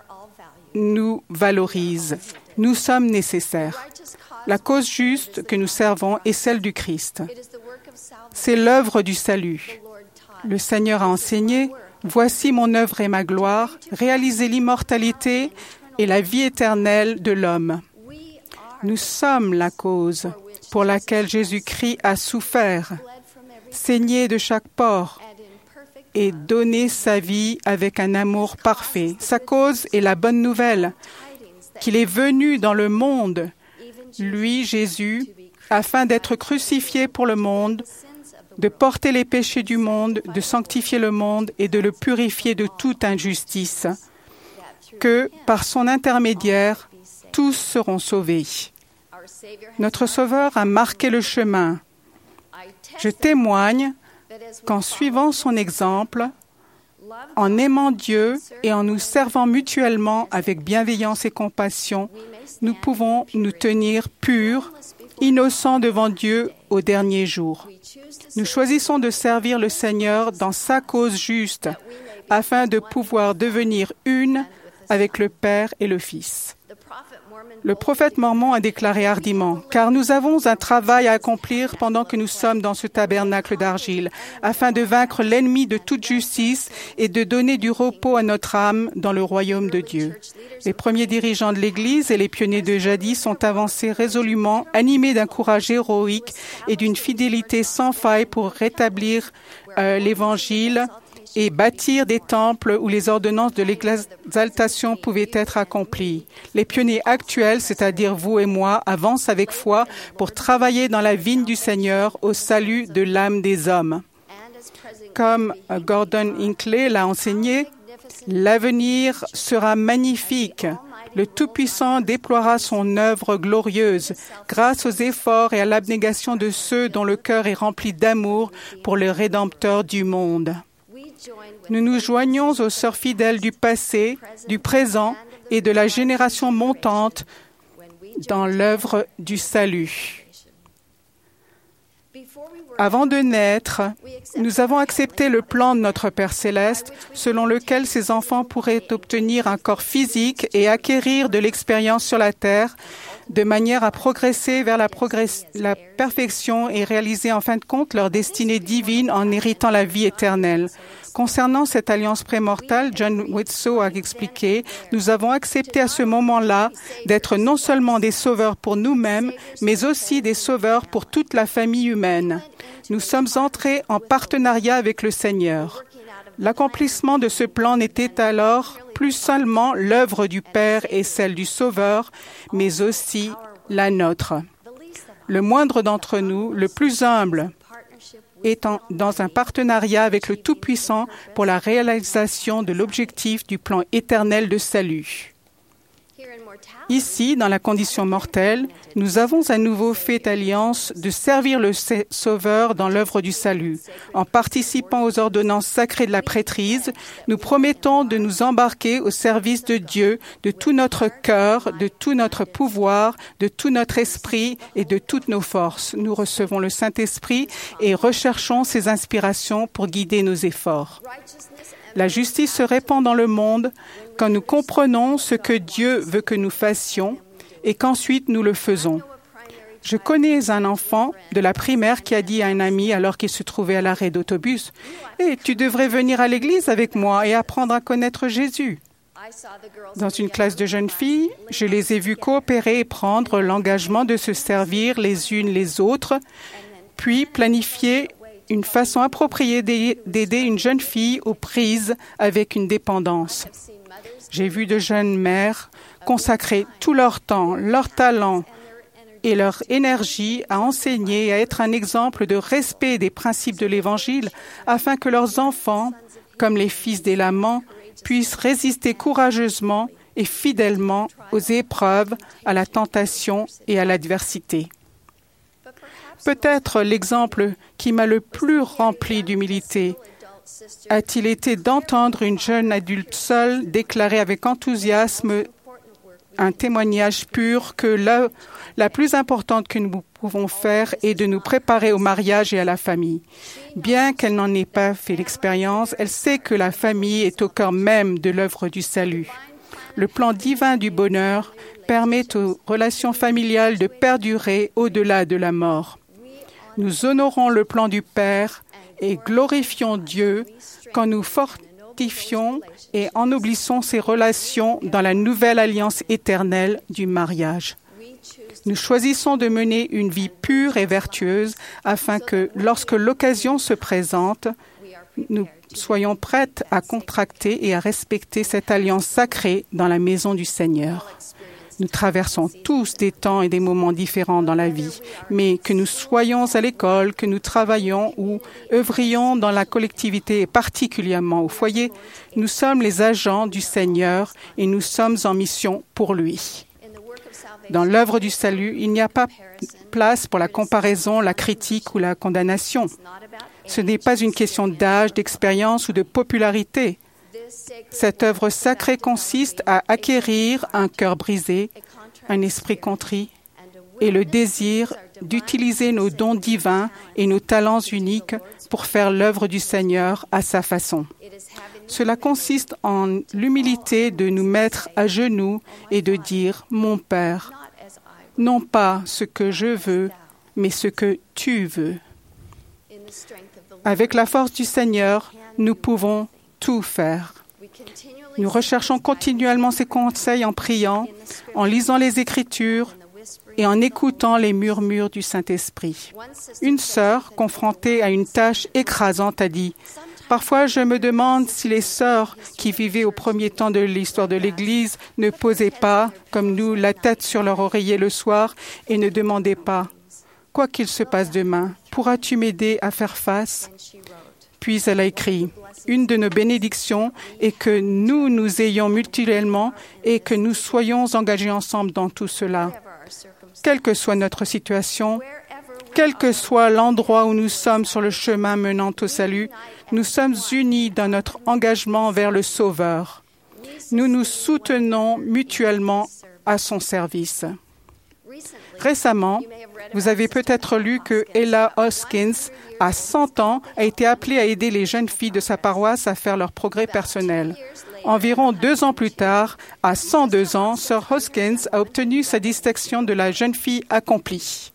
nous valorise. Nous sommes nécessaires. La cause juste que nous servons est celle du Christ. C'est l'œuvre du salut. Le Seigneur a enseigné: voici mon œuvre et ma gloire, réaliser l'immortalité et la vie éternelle de l'homme. Nous sommes la cause pour laquelle Jésus-Christ a souffert, saigné de chaque pore et donné sa vie avec un amour parfait. Sa cause est la bonne nouvelle, qu'il est venu dans le monde, lui, Jésus, afin d'être crucifié pour le monde, de porter les péchés du monde, de sanctifier le monde et de le purifier de toute injustice, que, par son intermédiaire, tous seront sauvés. Notre Sauveur a marqué le chemin. Je témoigne qu'en suivant son exemple, en aimant Dieu et en nous servant mutuellement avec bienveillance et compassion, nous pouvons nous tenir purs, innocents devant Dieu au dernier jour. Nous choisissons de servir le Seigneur dans sa cause juste, afin de pouvoir devenir une avec le Père et le Fils. Le prophète Mormon a déclaré hardiment, « Car nous avons un travail à accomplir pendant que nous sommes dans ce tabernacle d'argile, afin de vaincre l'ennemi de toute justice et de donner du repos à notre âme dans le royaume de Dieu. » Les premiers dirigeants de l'Église et les pionniers de jadis sont avancés résolument, animés d'un courage héroïque et d'une fidélité sans faille pour rétablir l'Évangile et bâtir des temples où les ordonnances de l'exaltation pouvaient être accomplies. Les pionniers actuels, c'est-à-dire vous et moi, avancent avec foi pour travailler dans la vigne du Seigneur au salut de l'âme des hommes. Comme Gordon Hinckley l'a enseigné, l'avenir sera magnifique. Le Tout-Puissant déploiera son œuvre glorieuse grâce aux efforts et à l'abnégation de ceux dont le cœur est rempli d'amour pour le Rédempteur du monde. Nous nous joignons aux sœurs fidèles du passé, du présent et de la génération montante dans l'œuvre du salut. Avant de naître, nous avons accepté le plan de notre Père céleste, selon lequel ses enfants pourraient obtenir un corps physique et acquérir de l'expérience sur la terre, de manière à progresser vers la perfection et réaliser en fin de compte leur destinée divine en héritant la vie éternelle. Concernant cette alliance prémortale, John Widtsoe a expliqué, nous avons accepté à ce moment-là d'être non seulement des sauveurs pour nous-mêmes, mais aussi des sauveurs pour toute la famille humaine. Nous sommes entrés en partenariat avec le Seigneur. L'accomplissement de ce plan n'était alors plus seulement l'œuvre du Père et celle du Sauveur, mais aussi la nôtre. Le moindre d'entre nous, le plus humble, est dans un partenariat avec le Tout-Puissant pour la réalisation de l'objectif du plan éternel de salut. Ici, dans la condition mortelle, nous avons à nouveau fait alliance de servir le Sauveur dans l'œuvre du salut. En participant aux ordonnances sacrées de la prêtrise, nous promettons de nous embarquer au service de Dieu de tout notre cœur, de tout notre pouvoir, de tout notre esprit et de toutes nos forces. Nous recevons le Saint-Esprit et recherchons ses inspirations pour guider nos efforts. La justice se répand dans le monde quand nous comprenons ce que Dieu veut que nous fassions et qu'ensuite nous le faisons. Je connais un enfant de la primaire qui a dit à un ami alors qu'il se trouvait à l'arrêt d'autobus « Hey, tu devrais venir à l'église avec moi et apprendre à connaître Jésus ». Dans une classe de jeunes filles, je les ai vues coopérer et prendre l'engagement de se servir les unes les autres, puis planifier une façon appropriée d'aider une jeune fille aux prises avec une dépendance. J'ai vu de jeunes mères consacrer tout leur temps, leur talent et leur énergie à enseigner et à être un exemple de respect des principes de l'Évangile afin que leurs enfants, comme les fils d'Élaman, puissent résister courageusement et fidèlement aux épreuves, à la tentation et à l'adversité. Peut-être l'exemple qui m'a le plus rempli d'humilité a-t-il été d'entendre une jeune adulte seule déclarer avec enthousiasme un témoignage pur que la plus importante que nous pouvons faire est de nous préparer au mariage et à la famille. Bien qu'elle n'en ait pas fait l'expérience, elle sait que la famille est au cœur même de l'œuvre du salut. Le plan divin du bonheur permet aux relations familiales de perdurer au-delà de la mort. Nous honorons le plan du Père et glorifions Dieu quand nous fortifions et ennoblissons ces relations dans la nouvelle alliance éternelle du mariage. Nous choisissons de mener une vie pure et vertueuse afin que, lorsque l'occasion se présente, nous soyons prêtes à contracter et à respecter cette alliance sacrée dans la maison du Seigneur. Nous traversons tous des temps et des moments différents dans la vie, mais que nous soyons à l'école, que nous travaillions ou œuvrions dans la collectivité et particulièrement au foyer, nous sommes les agents du Seigneur et nous sommes en mission pour lui. Dans l'œuvre du salut, il n'y a pas place pour la comparaison, la critique ou la condamnation. Ce n'est pas une question d'âge, d'expérience ou de popularité. Cette œuvre sacrée consiste à acquérir un cœur brisé, un esprit contrit et le désir d'utiliser nos dons divins et nos talents uniques pour faire l'œuvre du Seigneur à sa façon. Cela consiste en l'humilité de nous mettre à genoux et de dire « Mon Père, non pas ce que je veux, mais ce que tu veux. » Avec la force du Seigneur, nous pouvons tout faire. Nous recherchons continuellement ses conseils en priant, en lisant les Écritures et en écoutant les murmures du Saint-Esprit. Une sœur, confrontée à une tâche écrasante, a dit « Parfois, je me demande si les sœurs qui vivaient au premier temps de l'histoire de l'Église ne posaient pas, comme nous, la tête sur leur oreiller le soir et ne demandaient pas « Quoi qu'il se passe demain, pourras-tu m'aider à faire face ?» Puis elle a écrit « Une de nos bénédictions est que nous nous ayons mutuellement et que nous soyons engagés ensemble dans tout cela. Quelle que soit notre situation, quel que soit l'endroit où nous sommes sur le chemin menant au salut, nous sommes unis dans notre engagement vers le Sauveur. Nous nous soutenons mutuellement à son service. » Récemment, vous avez peut-être lu que Ella Hoskins, à 100 ans, a été appelée à aider les jeunes filles de sa paroisse à faire leur progrès personnel. Environ 2 ans plus tard, à 102 ans, Sœur Hoskins a obtenu sa distinction de la jeune fille accomplie.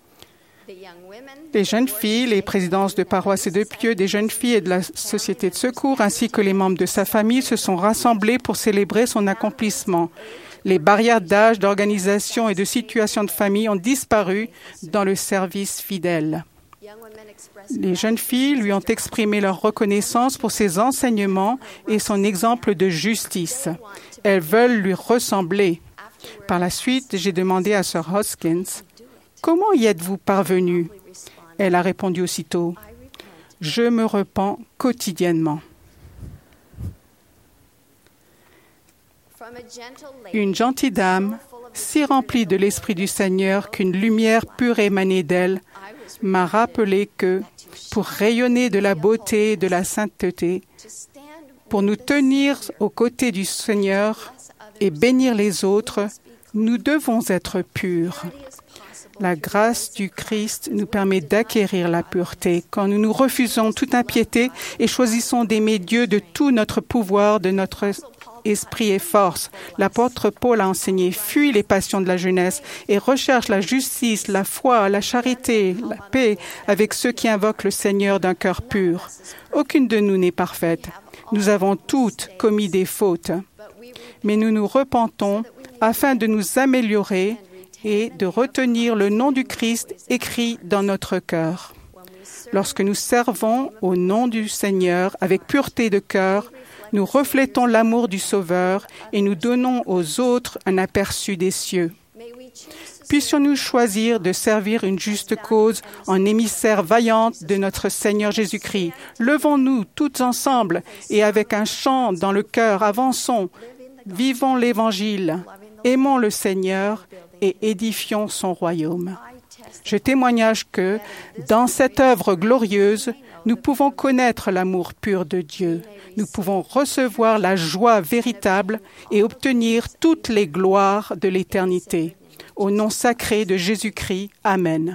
Les jeunes filles, les présidences de paroisse et de pieux, des jeunes filles et de la société de secours, ainsi que les membres de sa famille se sont rassemblés pour célébrer son accomplissement. Les barrières d'âge, d'organisation et de situation de famille ont disparu dans le service fidèle. Les jeunes filles lui ont exprimé leur reconnaissance pour ses enseignements et son exemple de justice. Elles veulent lui ressembler. Par la suite, j'ai demandé à Sœur Hoskins, « Comment y êtes-vous parvenue ?» Elle a répondu aussitôt, « Je me repens quotidiennement. » Une gentille dame, si remplie de l'Esprit du Seigneur qu'une lumière pure émanait d'elle, m'a rappelé que, pour rayonner de la beauté et de la sainteté, pour nous tenir aux côtés du Seigneur et bénir les autres, nous devons être purs. La grâce du Christ nous permet d'acquérir la pureté quand nous nous refusons toute impiété et choisissons d'aimer Dieu de tout notre pouvoir, de notre esprit et force. L'apôtre Paul a enseigné « Fuis les passions de la jeunesse et recherche la justice, la foi, la charité, la paix avec ceux qui invoquent le Seigneur d'un cœur pur. » Aucune de nous n'est parfaite. Nous avons toutes commis des fautes. Mais nous nous repentons afin de nous améliorer et de retenir le nom du Christ écrit dans notre cœur. Lorsque nous servons au nom du Seigneur avec pureté de cœur, nous reflétons l'amour du Sauveur et nous donnons aux autres un aperçu des cieux. Puissions-nous choisir de servir une juste cause en émissaire vaillante de notre Seigneur Jésus-Christ. Levons-nous toutes ensemble et avec un chant dans le cœur, avançons, vivons l'Évangile, aimons le Seigneur et édifions son royaume. Je témoignage que, dans cette œuvre glorieuse, nous pouvons connaître l'amour pur de Dieu. Nous pouvons recevoir la joie véritable et obtenir toutes les gloires de l'éternité. Au nom sacré de Jésus-Christ. Amen.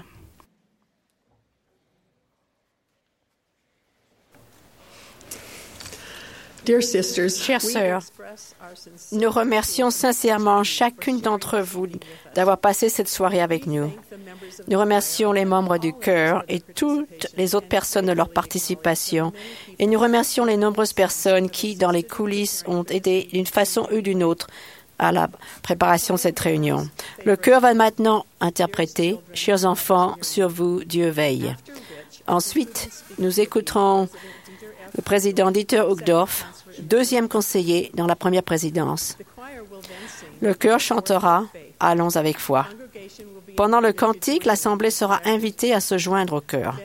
Chères sœurs, nous remercions sincèrement chacune d'entre vous d'avoir passé cette soirée avec nous. Nous remercions les membres du chœur et toutes les autres personnes de leur participation. Et nous remercions les nombreuses personnes qui, dans les coulisses, ont aidé d'une façon ou d'une autre à la préparation de cette réunion. Le chœur va maintenant interpréter « Chers enfants, sur vous, Dieu veille ». Ensuite, nous écouterons le président Dieter Uchtdorf, deuxième conseiller dans la première présidence. Le chœur chantera « Allons avec foi ». Pendant le cantique, l'Assemblée sera invitée à se joindre au chœur.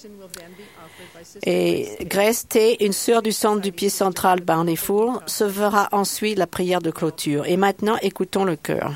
Et Grace T., une sœur du centre du pied central Bountiful, se fera ensuite la prière de clôture. Et maintenant, écoutons le chœur.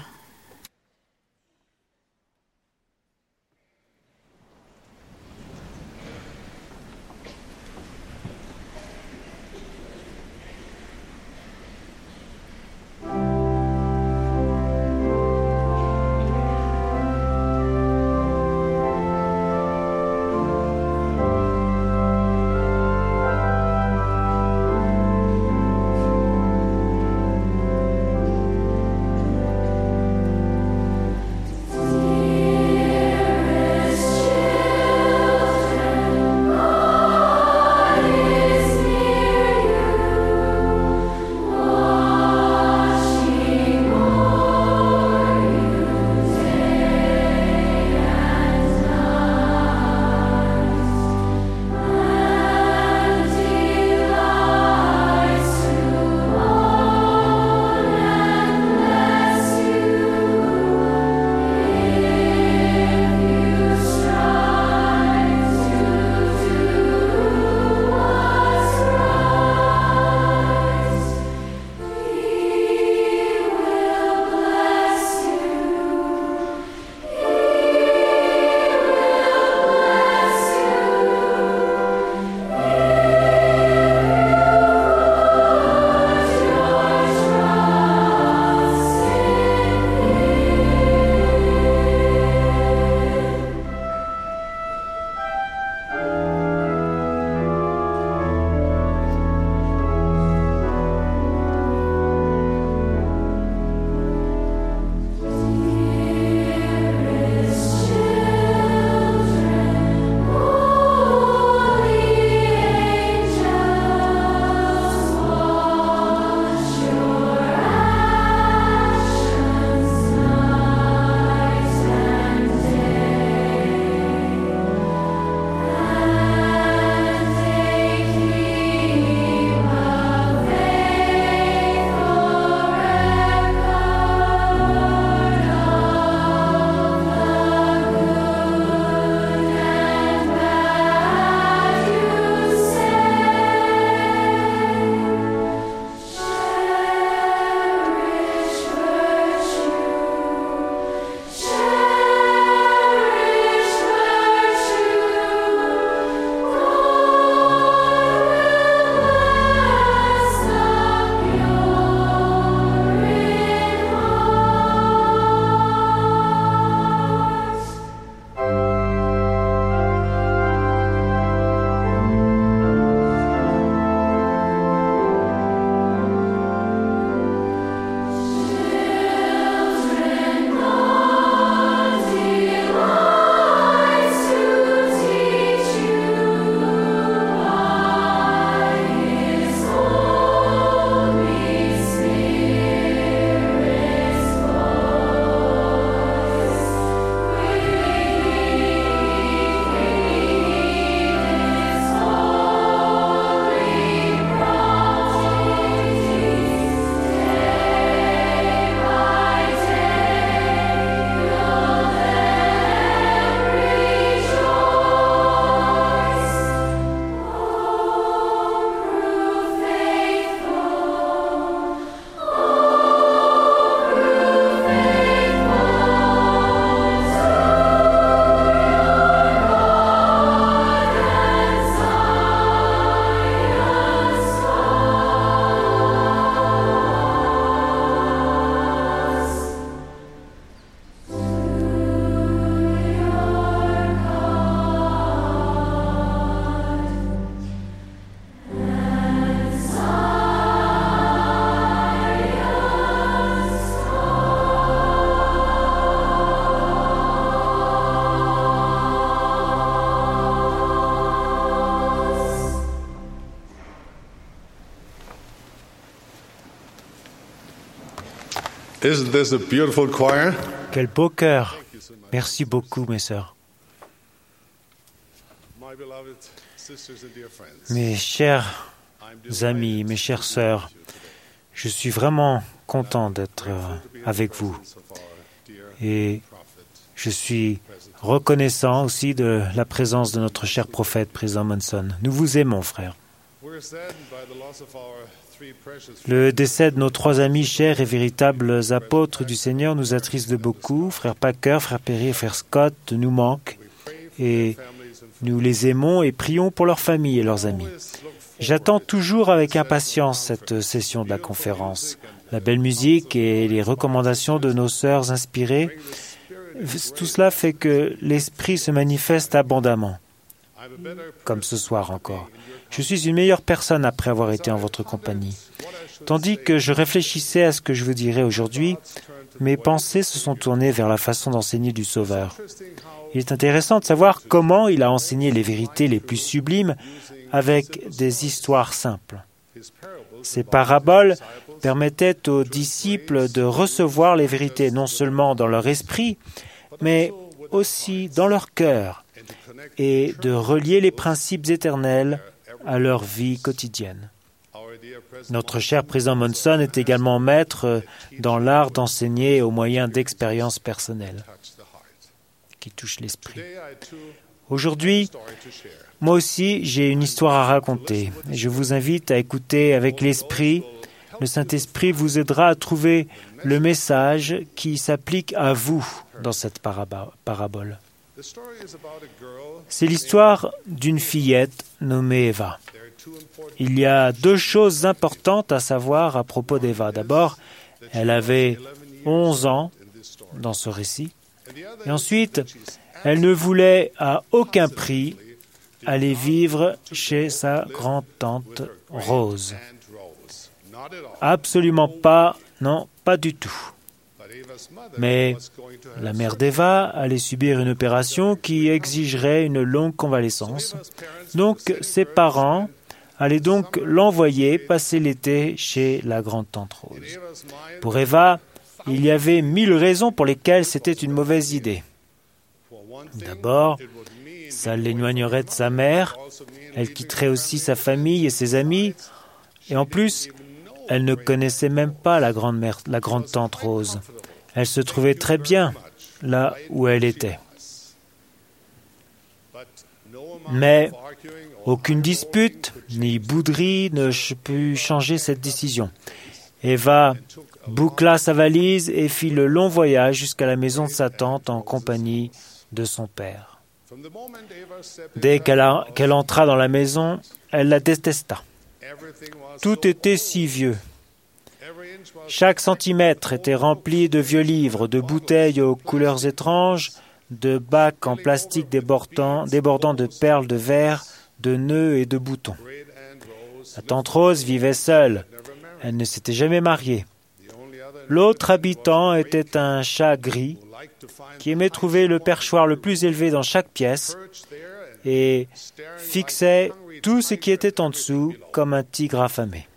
Thank Isn't this a beautiful choir? Quel beau chœur. Merci beaucoup, mes sœurs. My beloved sisters and dear friends, Mes chers amis, mes chères sœurs, je suis vraiment content d'être avec vous. Et je suis reconnaissant aussi de la présence de notre cher prophète, président Monson. Nous vous aimons, frère. we're saddened by the loss of our three precious Le décès de nos trois amis chers et véritables apôtres du Seigneur nous attriste de beaucoup. Frère Packer, frère Perry et frère Scott nous manquent et nous les aimons et prions pour leurs familles et leurs amis. J'attends toujours avec impatience cette session de la conférence. La belle musique et les recommandations de nos sœurs inspirées, tout cela fait que l'Esprit se manifeste abondamment, comme ce soir encore. Je suis une meilleure personne après avoir été en votre compagnie. Tandis que je réfléchissais à ce que je vous dirais aujourd'hui, mes pensées se sont tournées vers la façon d'enseigner du Sauveur. Il est intéressant de savoir comment il a enseigné les vérités les plus sublimes avec des histoires simples. Ces paraboles permettaient aux disciples de recevoir les vérités non seulement dans leur esprit, mais aussi dans leur cœur et de relier les principes éternels à leur vie quotidienne. Notre cher président Monson est également maître dans l'art d'enseigner au moyen d'expériences personnelles qui touchent l'esprit. Aujourd'hui, moi aussi, j'ai une histoire à raconter. Je vous invite à écouter avec l'esprit. Le Saint-Esprit vous aidera à trouver le message qui s'applique à vous dans cette parabole. C'est l'histoire d'une fillette nommée Eva. Il y a deux choses importantes à savoir à propos d'Eva. D'abord, elle avait 11 ans dans ce récit. Et ensuite, elle ne voulait à aucun prix aller vivre chez sa grand-tante Rose. Absolument pas, non, pas du tout. Mais la mère d'Eva allait subir une opération qui exigerait une longue convalescence. Donc, ses parents allaient donc l'envoyer passer l'été chez la grande-tante Rose. Pour Eva, il y avait 1000 raisons pour lesquelles c'était une mauvaise idée. D'abord, ça l'éloignerait de sa mère, elle quitterait aussi sa famille et ses amis, et en plus, elle ne connaissait même pas la grande-tante Rose. Elle se trouvait très bien là où elle était. Mais aucune dispute ni bouderie ne put changer cette décision. Eva boucla sa valise et fit le long voyage jusqu'à la maison de sa tante en compagnie de son père. Dès qu'elle entra dans la maison, elle la détesta. Tout était si vieux. Chaque centimètre était rempli de vieux livres, de bouteilles aux couleurs étranges, de bacs en plastique débordant de perles de verre, de nœuds et de boutons. La tante Rose vivait seule. Elle ne s'était jamais mariée. L'autre habitant était un chat gris qui aimait trouver le perchoir le plus élevé dans chaque pièce et fixait tout ce qui était en dessous comme un tigre affamé.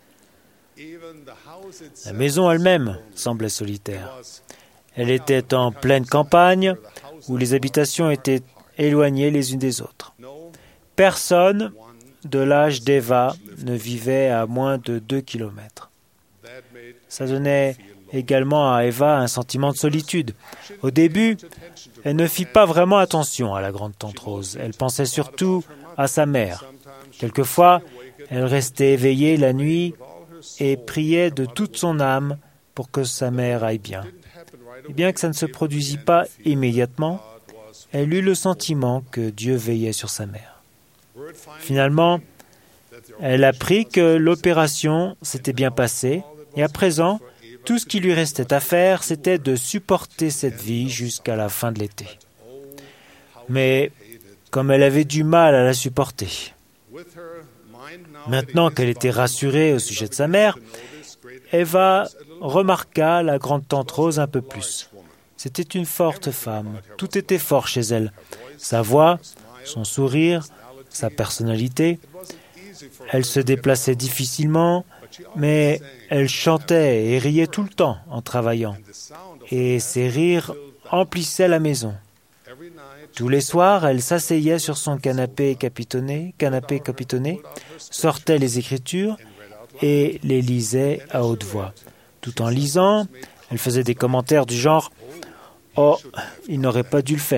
La maison elle-même semblait solitaire. Elle était en pleine campagne où les habitations étaient éloignées les unes des autres. Personne de l'âge d'Eva ne vivait à moins de 2 kilomètres. Ça donnait également à Eva un sentiment de solitude. Au début, elle ne fit pas vraiment attention à la grande-tante Rose. Elle pensait surtout à sa mère. Quelquefois, elle restait éveillée la nuit et priait de toute son âme pour que sa mère aille bien. Et bien que ça ne se produisit pas immédiatement, elle eut le sentiment que Dieu veillait sur sa mère. Finalement, elle apprit que l'opération s'était bien passée et à présent, tout ce qui lui restait à faire, c'était de supporter cette vie jusqu'à la fin de l'été. Mais comme elle avait du mal à la supporter, maintenant qu'elle était rassurée au sujet de sa mère, Eva remarqua la grande-tante Rose un peu plus. C'était une forte femme. Tout était fort chez elle. Sa voix, son sourire, sa personnalité. Elle se déplaçait difficilement, mais elle chantait et riait tout le temps en travaillant, et ses rires emplissaient la maison. Tous les soirs, elle s'asseyait sur son canapé capitonné, sortait les Écritures et les lisait à haute voix. Tout en lisant, elle faisait des commentaires du genre « Oh, il n'aurait pas dû le faire »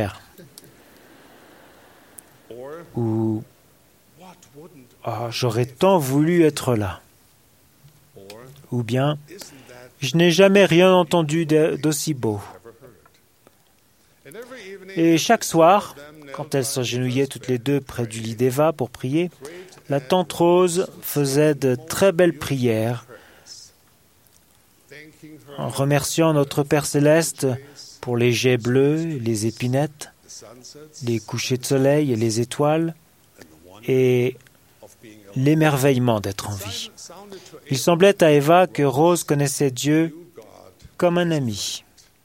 ou « Oh, j'aurais tant voulu être là » ou bien « Je n'ai jamais rien entendu d'aussi beau ». Et chaque soir, quand elles s'agenouillaient toutes les deux près du lit d'Eva pour prier, la tante Rose faisait de très belles prières en remerciant notre Père Céleste pour les jets bleus, les épinettes, les couchers de soleil et les étoiles, et l'émerveillement d'être en vie. Il semblait à Eva que Rose connaissait Dieu comme un ami.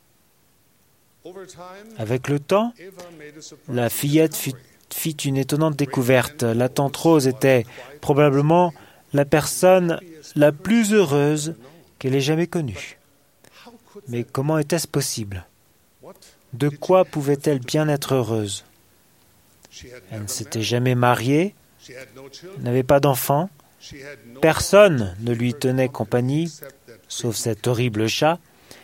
Avec le temps, la fillette fit une étonnante découverte. La tante Rose était probablement la personne la plus heureuse qu'elle ait jamais connue. Mais comment était-ce possible? De quoi pouvait-elle bien être heureuse? Elle ne s'était jamais mariée, n'avait pas d'enfants, personne ne lui tenait compagnie, sauf cet horrible chat,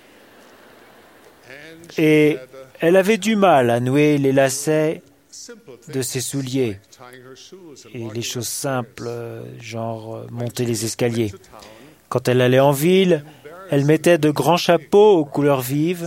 et elle avait du mal à nouer les lacets de ses souliers et les choses simples, genre monter les escaliers. Quand elle allait en ville, elle mettait de grands chapeaux aux couleurs vives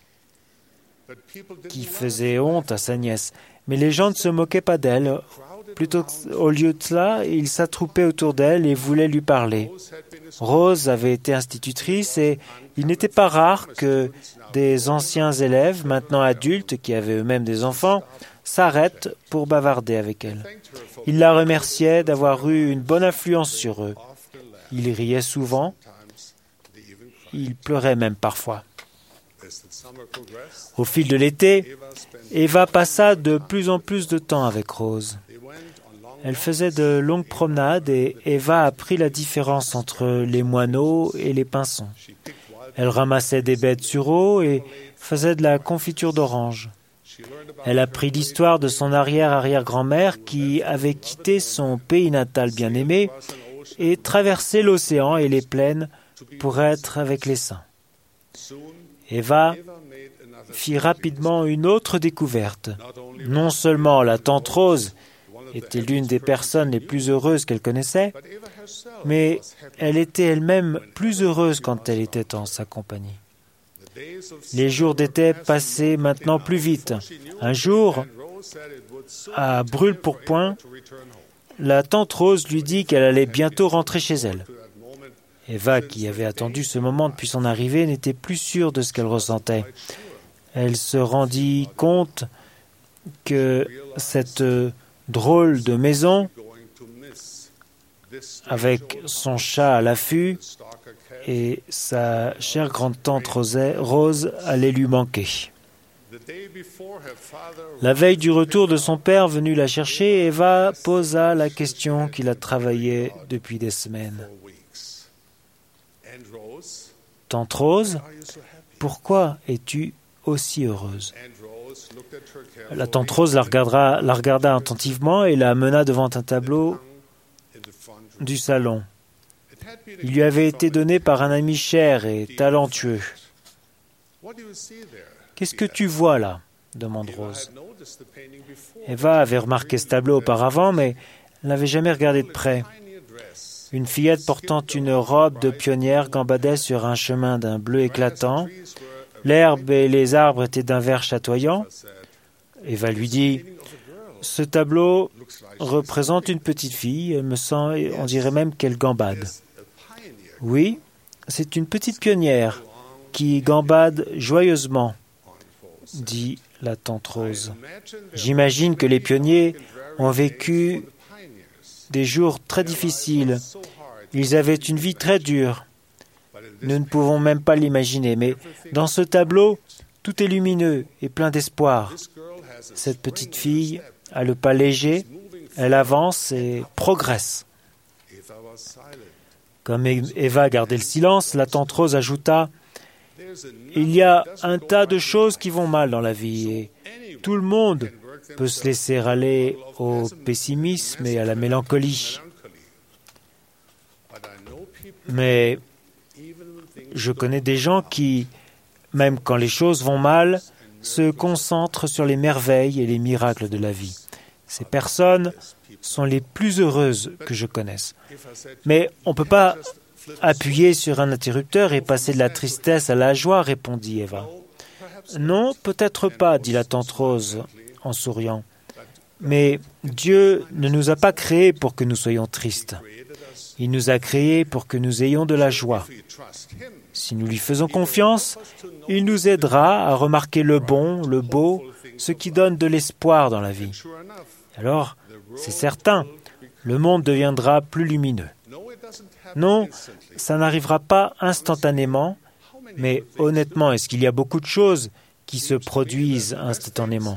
qui faisaient honte à sa nièce. Mais les gens ne se moquaient pas d'elle. Plutôt au lieu de cela, ils s'attroupaient autour d'elle et voulaient lui parler. Rose avait été institutrice et il n'était pas rare que des anciens élèves, maintenant adultes, qui avaient eux-mêmes des enfants, s'arrêtent pour bavarder avec elle. Ils la remerciaient d'avoir eu une bonne influence sur eux. Ils riaient souvent, ils pleuraient même parfois. Au fil de l'été, Eva passa de plus en plus de temps avec Rose. Elle faisait de longues promenades et Eva apprit la différence entre les moineaux et les pinsons. Elle ramassait des baies de sureau et faisait de la confiture d'orange. Elle apprit l'histoire de son arrière-arrière-grand-mère qui avait quitté son pays natal bien-aimé et traversé l'océan et les plaines pour être avec les saints. Eva fit rapidement une autre découverte. Non seulement la tante Rose était l'une des personnes les plus heureuses qu'elle connaissait, mais elle était elle-même plus heureuse quand elle était en sa compagnie. Les jours d'été passaient maintenant plus vite. Un jour, à brûle-pourpoint, la tante Rose lui dit qu'elle allait bientôt rentrer chez elle. Eva, qui avait attendu ce moment depuis son arrivée, n'était plus sûre de ce qu'elle ressentait. Elle se rendit compte que cette drôle de maison, avec son chat à l'affût et sa chère grande-tante Rose, allait lui manquer. La veille du retour de son père venu la chercher, Eva posa la question qui la travaillait depuis des semaines. « Tante Rose, pourquoi es-tu aussi heureuse ?» La tante Rose la regarda attentivement et la mena devant un tableau du salon. Il lui avait été donné par un ami cher et talentueux. « Qu'est-ce que tu vois là ?» demande Rose. Eva avait remarqué ce tableau auparavant, mais elle n'avait jamais regardé de près. Une fillette portant une robe de pionnière gambadait sur un chemin d'un bleu éclatant. L'herbe et les arbres étaient d'un vert chatoyant. Eva lui dit « Ce tableau représente une petite fille, on dirait même qu'elle gambade. » « Oui, c'est une petite pionnière qui gambade joyeusement, dit la tante Rose. J'imagine que les pionniers ont vécu des jours très difficiles. Ils avaient une vie très dure. Nous ne pouvons même pas l'imaginer, mais dans ce tableau, tout est lumineux et plein d'espoir. Cette petite fille a le pas léger, elle avance et progresse. Comme Eva gardait le silence, la tante Rose ajouta « Il y a un tas de choses qui vont mal dans la vie et tout le monde peut se laisser aller au pessimisme et à la mélancolie. Mais je connais des gens qui, même quand les choses vont mal, se concentrent sur les merveilles et les miracles de la vie. Ces personnes sont les plus heureuses que je connaisse. Mais on ne peut pas appuyer sur un interrupteur et passer de la tristesse à la joie, répondit Eva. Non, peut-être pas, dit la tante Rose en souriant. Mais Dieu ne nous a pas créés pour que nous soyons tristes. Il nous a créés pour que nous ayons de la joie. Si nous lui faisons confiance, il nous aidera à remarquer le bon, le beau, ce qui donne de l'espoir dans la vie. Alors, c'est certain, le monde deviendra plus lumineux. Non, ça n'arrivera pas instantanément, mais honnêtement, est-ce qu'il y a beaucoup de choses qui se produisent instantanément?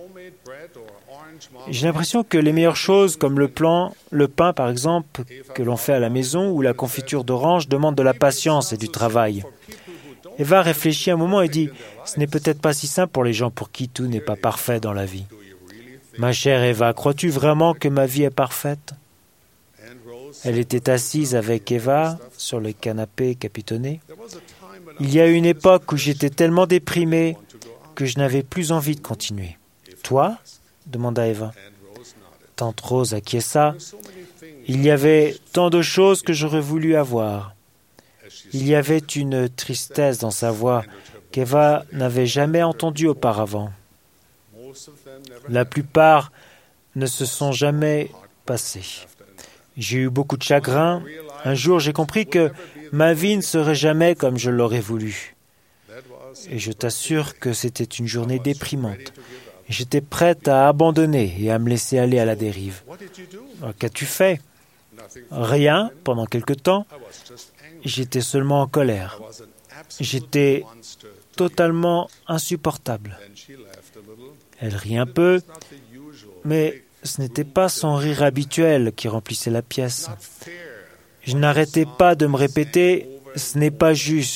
J'ai l'impression que les meilleures choses, comme le pain par exemple, que l'on fait à la maison, ou la confiture d'orange, demandent de la patience et du travail. Eva réfléchit un moment et dit « Ce n'est peut-être pas si simple pour les gens pour qui tout n'est pas parfait dans la vie. » Ma chère Eva, crois-tu vraiment que ma vie est parfaite? Elle était assise avec Eva sur le canapé capitonné. Il y a eu une époque où j'étais tellement déprimée que je n'avais plus envie de continuer. Toi? Demanda Eva. Tante Rose acquiesça. Il y avait tant de choses que j'aurais voulu avoir. Il y avait une tristesse dans sa voix qu'Eva n'avait jamais entendue auparavant. La plupart ne se sont jamais passées. J'ai eu beaucoup de chagrin. Un jour, j'ai compris que ma vie ne serait jamais comme je l'aurais voulu. Et je t'assure que c'était une journée déprimante. J'étais prête à abandonner et à me laisser aller à la dérive. Qu'as-tu fait? Rien, pendant quelque temps. J'étais seulement en colère. J'étais totalement insupportable. Elle rit un peu, mais ce n'était pas son rire habituel qui remplissait la pièce. Je n'arrêtais pas de me répéter « ce n'est pas juste ».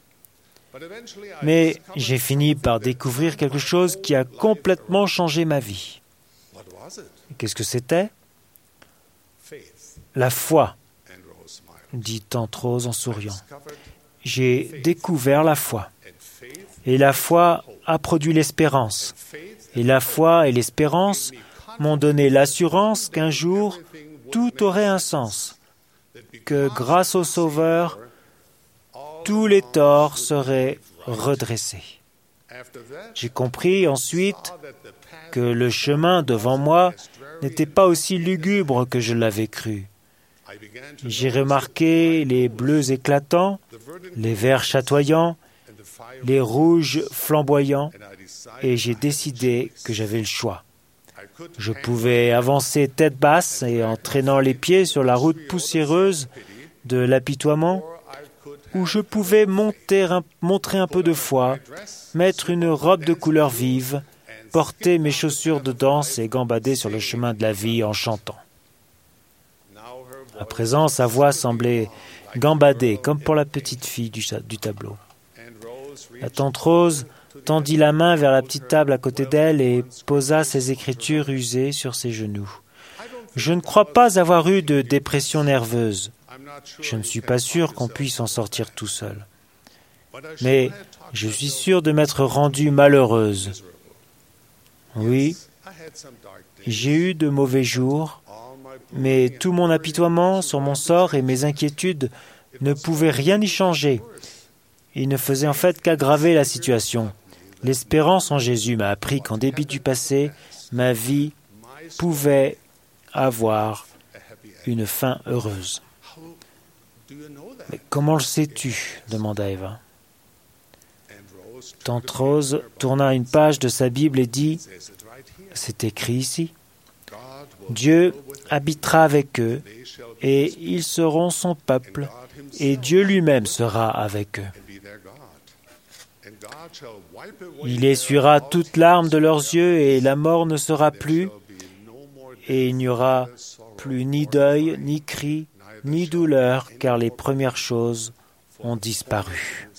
Mais j'ai fini par découvrir quelque chose qui a complètement changé ma vie. Qu'est-ce que c'était? La foi, dit tante Rose en souriant. J'ai découvert la foi. Et la foi a produit l'espérance. Et la foi et l'espérance m'ont donné l'assurance qu'un jour, tout aurait un sens. Que grâce au Sauveur, tous les torts seraient redressés. J'ai compris ensuite que le chemin devant moi n'était pas aussi lugubre que je l'avais cru. J'ai remarqué les bleus éclatants, les verts chatoyants, les rouges flamboyants, et j'ai décidé que j'avais le choix. Je pouvais avancer tête basse et en traînant les pieds sur la route poussiéreuse de l'apitoiement, où je pouvais montrer un peu de foi, mettre une robe de couleur vive, porter mes chaussures de danse et gambader sur le chemin de la vie en chantant. À présent, sa voix semblait gambader, comme pour la petite fille du tableau. La tante Rose tendit la main vers la petite table à côté d'elle et posa ses écritures usées sur ses genoux. Je ne crois pas avoir eu de dépression nerveuse. Je ne suis pas sûr qu'on puisse en sortir tout seul. Mais je suis sûr de m'être rendue malheureuse. Oui, j'ai eu de mauvais jours, mais tout mon apitoiement sur mon sort et mes inquiétudes ne pouvaient rien y changer. Ils ne faisaient en fait qu'aggraver la situation. L'espérance en Jésus m'a appris qu'en dépit du passé, ma vie pouvait avoir une fin heureuse. « Mais comment le sais-tu » demanda Eva. Tante Rose tourna une page de sa Bible et dit « C'est écrit ici. Dieu habitera avec eux et ils seront son peuple et Dieu lui-même sera avec eux. Il essuiera toute larme de leurs yeux et la mort ne sera plus et il n'y aura plus ni deuil, ni cri, ni douleur, car les premières choses ont disparu.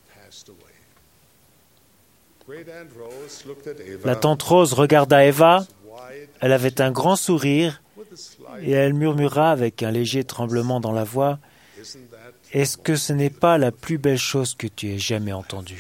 La tante Rose regarda Eva, elle avait un grand sourire, et elle murmura avec un léger tremblement dans la voix, « Est-ce que ce n'est pas la plus belle chose que tu aies jamais entendue ?»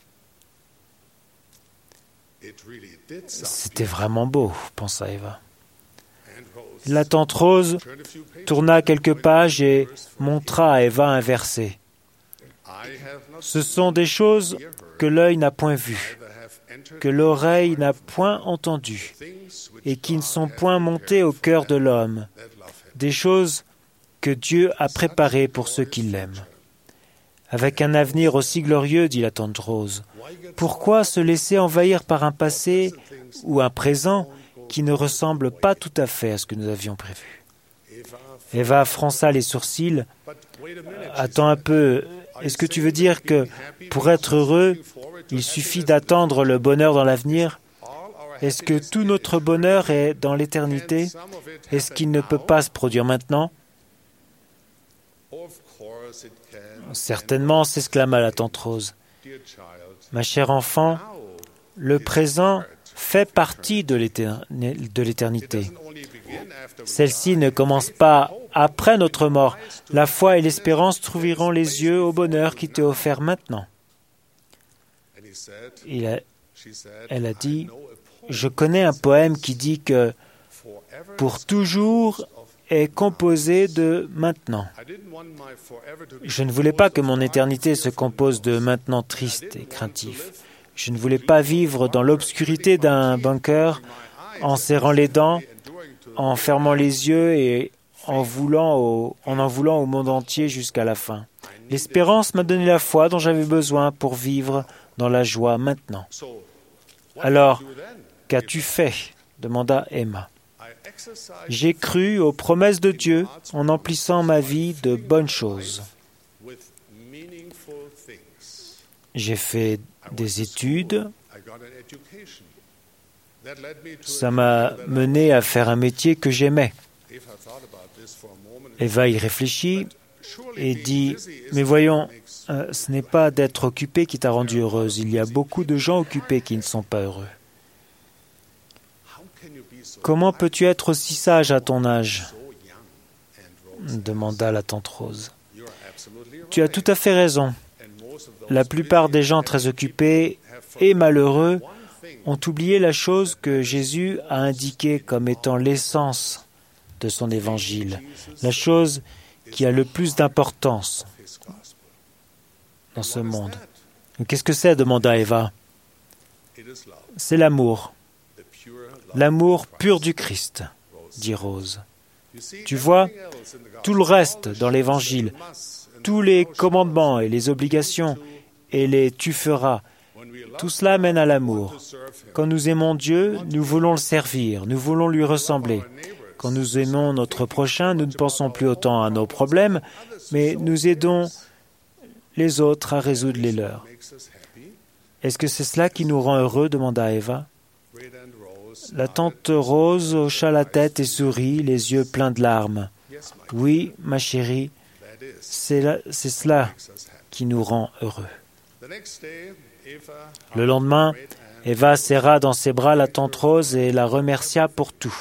C'était vraiment beau, pensa Eva. La tante Rose tourna quelques pages et montra à Eva un verset. « Ce sont des choses que l'œil n'a point vues, que l'oreille n'a point entendues, et qui ne sont point montées au cœur de l'homme, des choses que Dieu a préparées pour ceux qui l'aiment. » Avec un avenir aussi glorieux, dit la tante Rose, pourquoi se laisser envahir par un passé ou un présent qui ne ressemble pas tout à fait à ce que nous avions prévu? Eva fronça les sourcils. « Attends un peu, est-ce que tu veux dire que pour être heureux, il suffit d'attendre le bonheur dans l'avenir? Est-ce que tout notre bonheur est dans l'éternité? Est-ce qu'il ne peut pas se produire maintenant? » Certainement, s'exclama la tante Rose. Ma chère enfant, le présent fait partie de l'éternité. Celle-ci ne commence pas après notre mort. La foi et l'espérance trouveront les yeux au bonheur qui t'est offert maintenant. Elle a dit, je connais un poème qui dit que pour toujours est composé de maintenant. Je ne voulais pas que mon éternité se compose de maintenant triste et craintif. Je ne voulais pas vivre dans l'obscurité d'un bunker, en serrant les dents, en fermant les yeux et en en voulant au monde entier jusqu'à la fin. L'espérance m'a donné la foi dont j'avais besoin pour vivre dans la joie maintenant. Alors, qu'as-tu fait? Demanda Emma. J'ai cru aux promesses de Dieu en emplissant ma vie de bonnes choses. J'ai fait des études. Ça m'a mené à faire un métier que j'aimais. Eva y réfléchit et dit, « Mais voyons, ce n'est pas d'être occupée qui t'a rendue heureuse. Il y a beaucoup de gens occupés qui ne sont pas heureux. » Comment peux-tu être aussi sage à ton âge? Demanda la tante Rose. Tu as tout à fait raison. La plupart des gens très occupés et malheureux ont oublié la chose que Jésus a indiquée comme étant l'essence de son évangile, la chose qui a le plus d'importance dans ce monde. Qu'est-ce que c'est? Demanda Eva. C'est l'amour. L'amour pur du Christ, dit Rose. Tu vois, tout le reste dans l'Évangile, tous les commandements et les obligations et les « tu feras », tout cela mène à l'amour. Quand nous aimons Dieu, nous voulons le servir, nous voulons lui ressembler. Quand nous aimons notre prochain, nous ne pensons plus autant à nos problèmes, mais nous aidons les autres à résoudre les leurs. Est-ce que c'est cela qui nous rend heureux? Demanda Eva. La tante Rose hocha la tête et sourit, les yeux pleins de larmes. « Oui, ma chérie, c'est cela qui nous rend heureux. » Le lendemain, Eva serra dans ses bras la tante Rose et la remercia pour tout.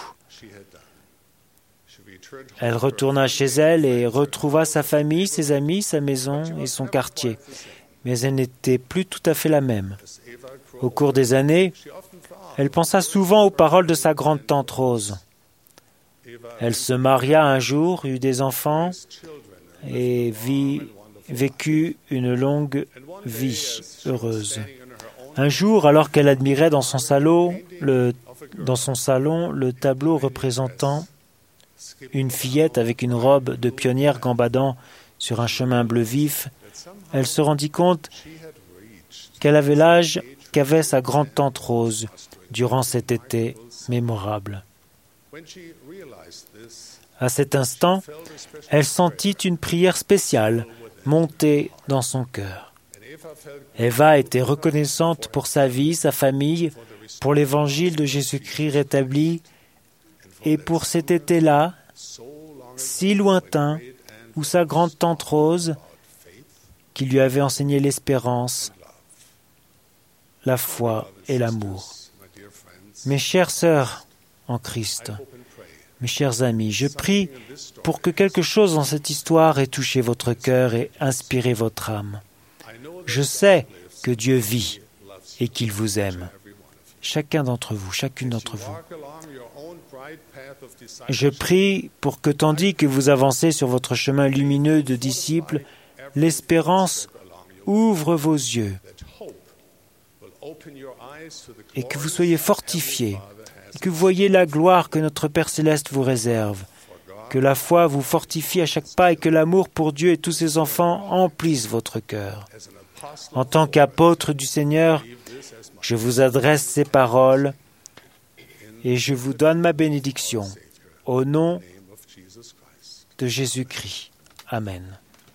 Elle retourna chez elle et retrouva sa famille, ses amis, sa maison et son quartier. Mais elle n'était plus tout à fait la même. Au cours des années, elle pensa souvent aux paroles de sa grande-tante Rose. Elle se maria un jour, eut des enfants et vécut une longue vie heureuse. Un jour, alors qu'elle admirait dans son salon le tableau représentant une fillette avec une robe de pionnière gambadant sur un chemin bleu vif, elle se rendit compte qu'elle avait l'âge qu'avait sa grande-tante Rose durant cet été mémorable. À cet instant, elle sentit une prière spéciale monter dans son cœur. Eva était reconnaissante pour sa vie, sa famille, pour l'évangile de Jésus-Christ rétabli et pour cet été-là si lointain, ou sa grande-tante Rose, qui lui avait enseigné l'espérance, la foi et l'amour. Mes chères sœurs en Christ, mes chers amis, je prie pour que quelque chose dans cette histoire ait touché votre cœur et inspiré votre âme. Je sais que Dieu vit et qu'il vous aime. Chacun d'entre vous, chacune d'entre vous. Je prie pour que tandis que vous avancez sur votre chemin lumineux de disciples, l'espérance ouvre vos yeux et que vous soyez fortifiés, et que vous voyez la gloire que notre Père Céleste vous réserve, que la foi vous fortifie à chaque pas et que l'amour pour Dieu et tous ses enfants emplisse votre cœur. En tant qu'apôtre du Seigneur, je vous adresse ces paroles et je vous donne ma bénédiction au nom de Jésus-Christ. Amen.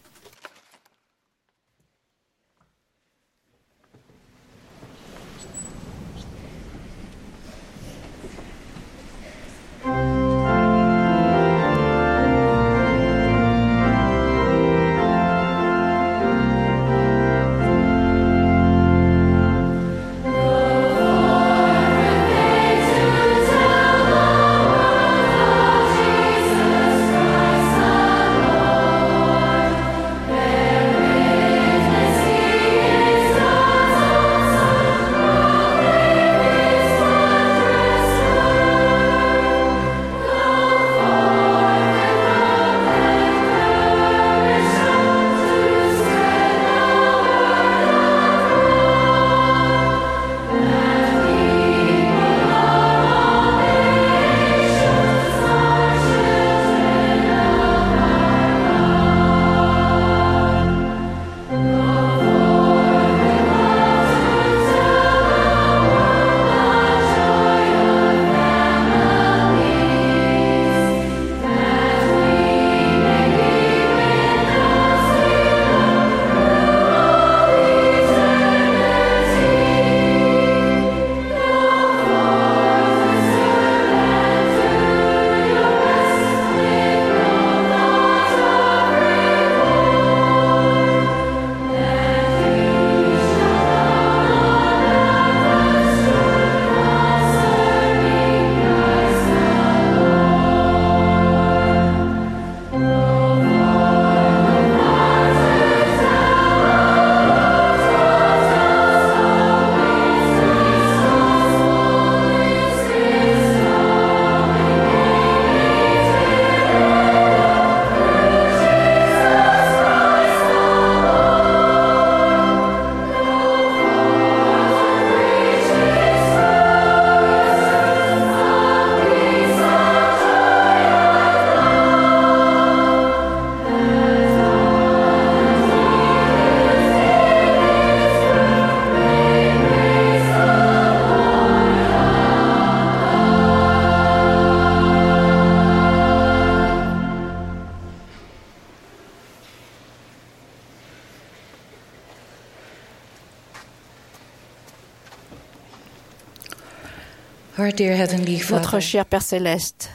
Notre cher Père Céleste,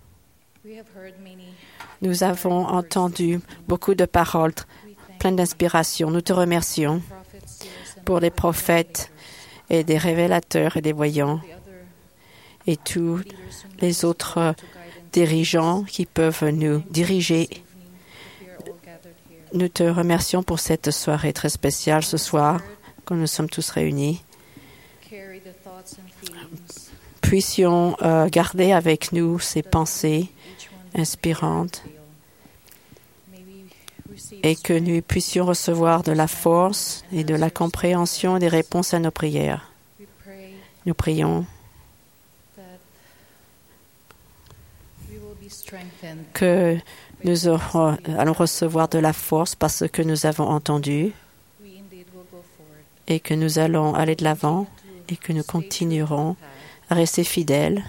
nous avons entendu beaucoup de paroles pleines d'inspiration. Nous te remercions pour les prophètes et des révélateurs et des voyants et tous les autres dirigeants qui peuvent nous diriger. Nous te remercions pour cette soirée très spéciale ce soir, quand nous sommes tous réunis. Puissions garder avec nous ces pensées inspirantes et que nous puissions recevoir de la force et de la compréhension et des réponses à nos prières. Nous prions que nous allons recevoir de la force parce que nous avons entendu et que nous allons aller de l'avant et que nous continuerons à rester fidèles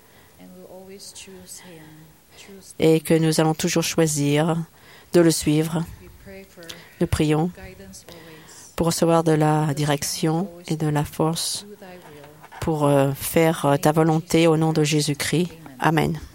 et que nous allons toujours choisir de le suivre. Nous prions pour recevoir de la direction et de la force pour faire ta volonté au nom de Jésus-Christ. Amen.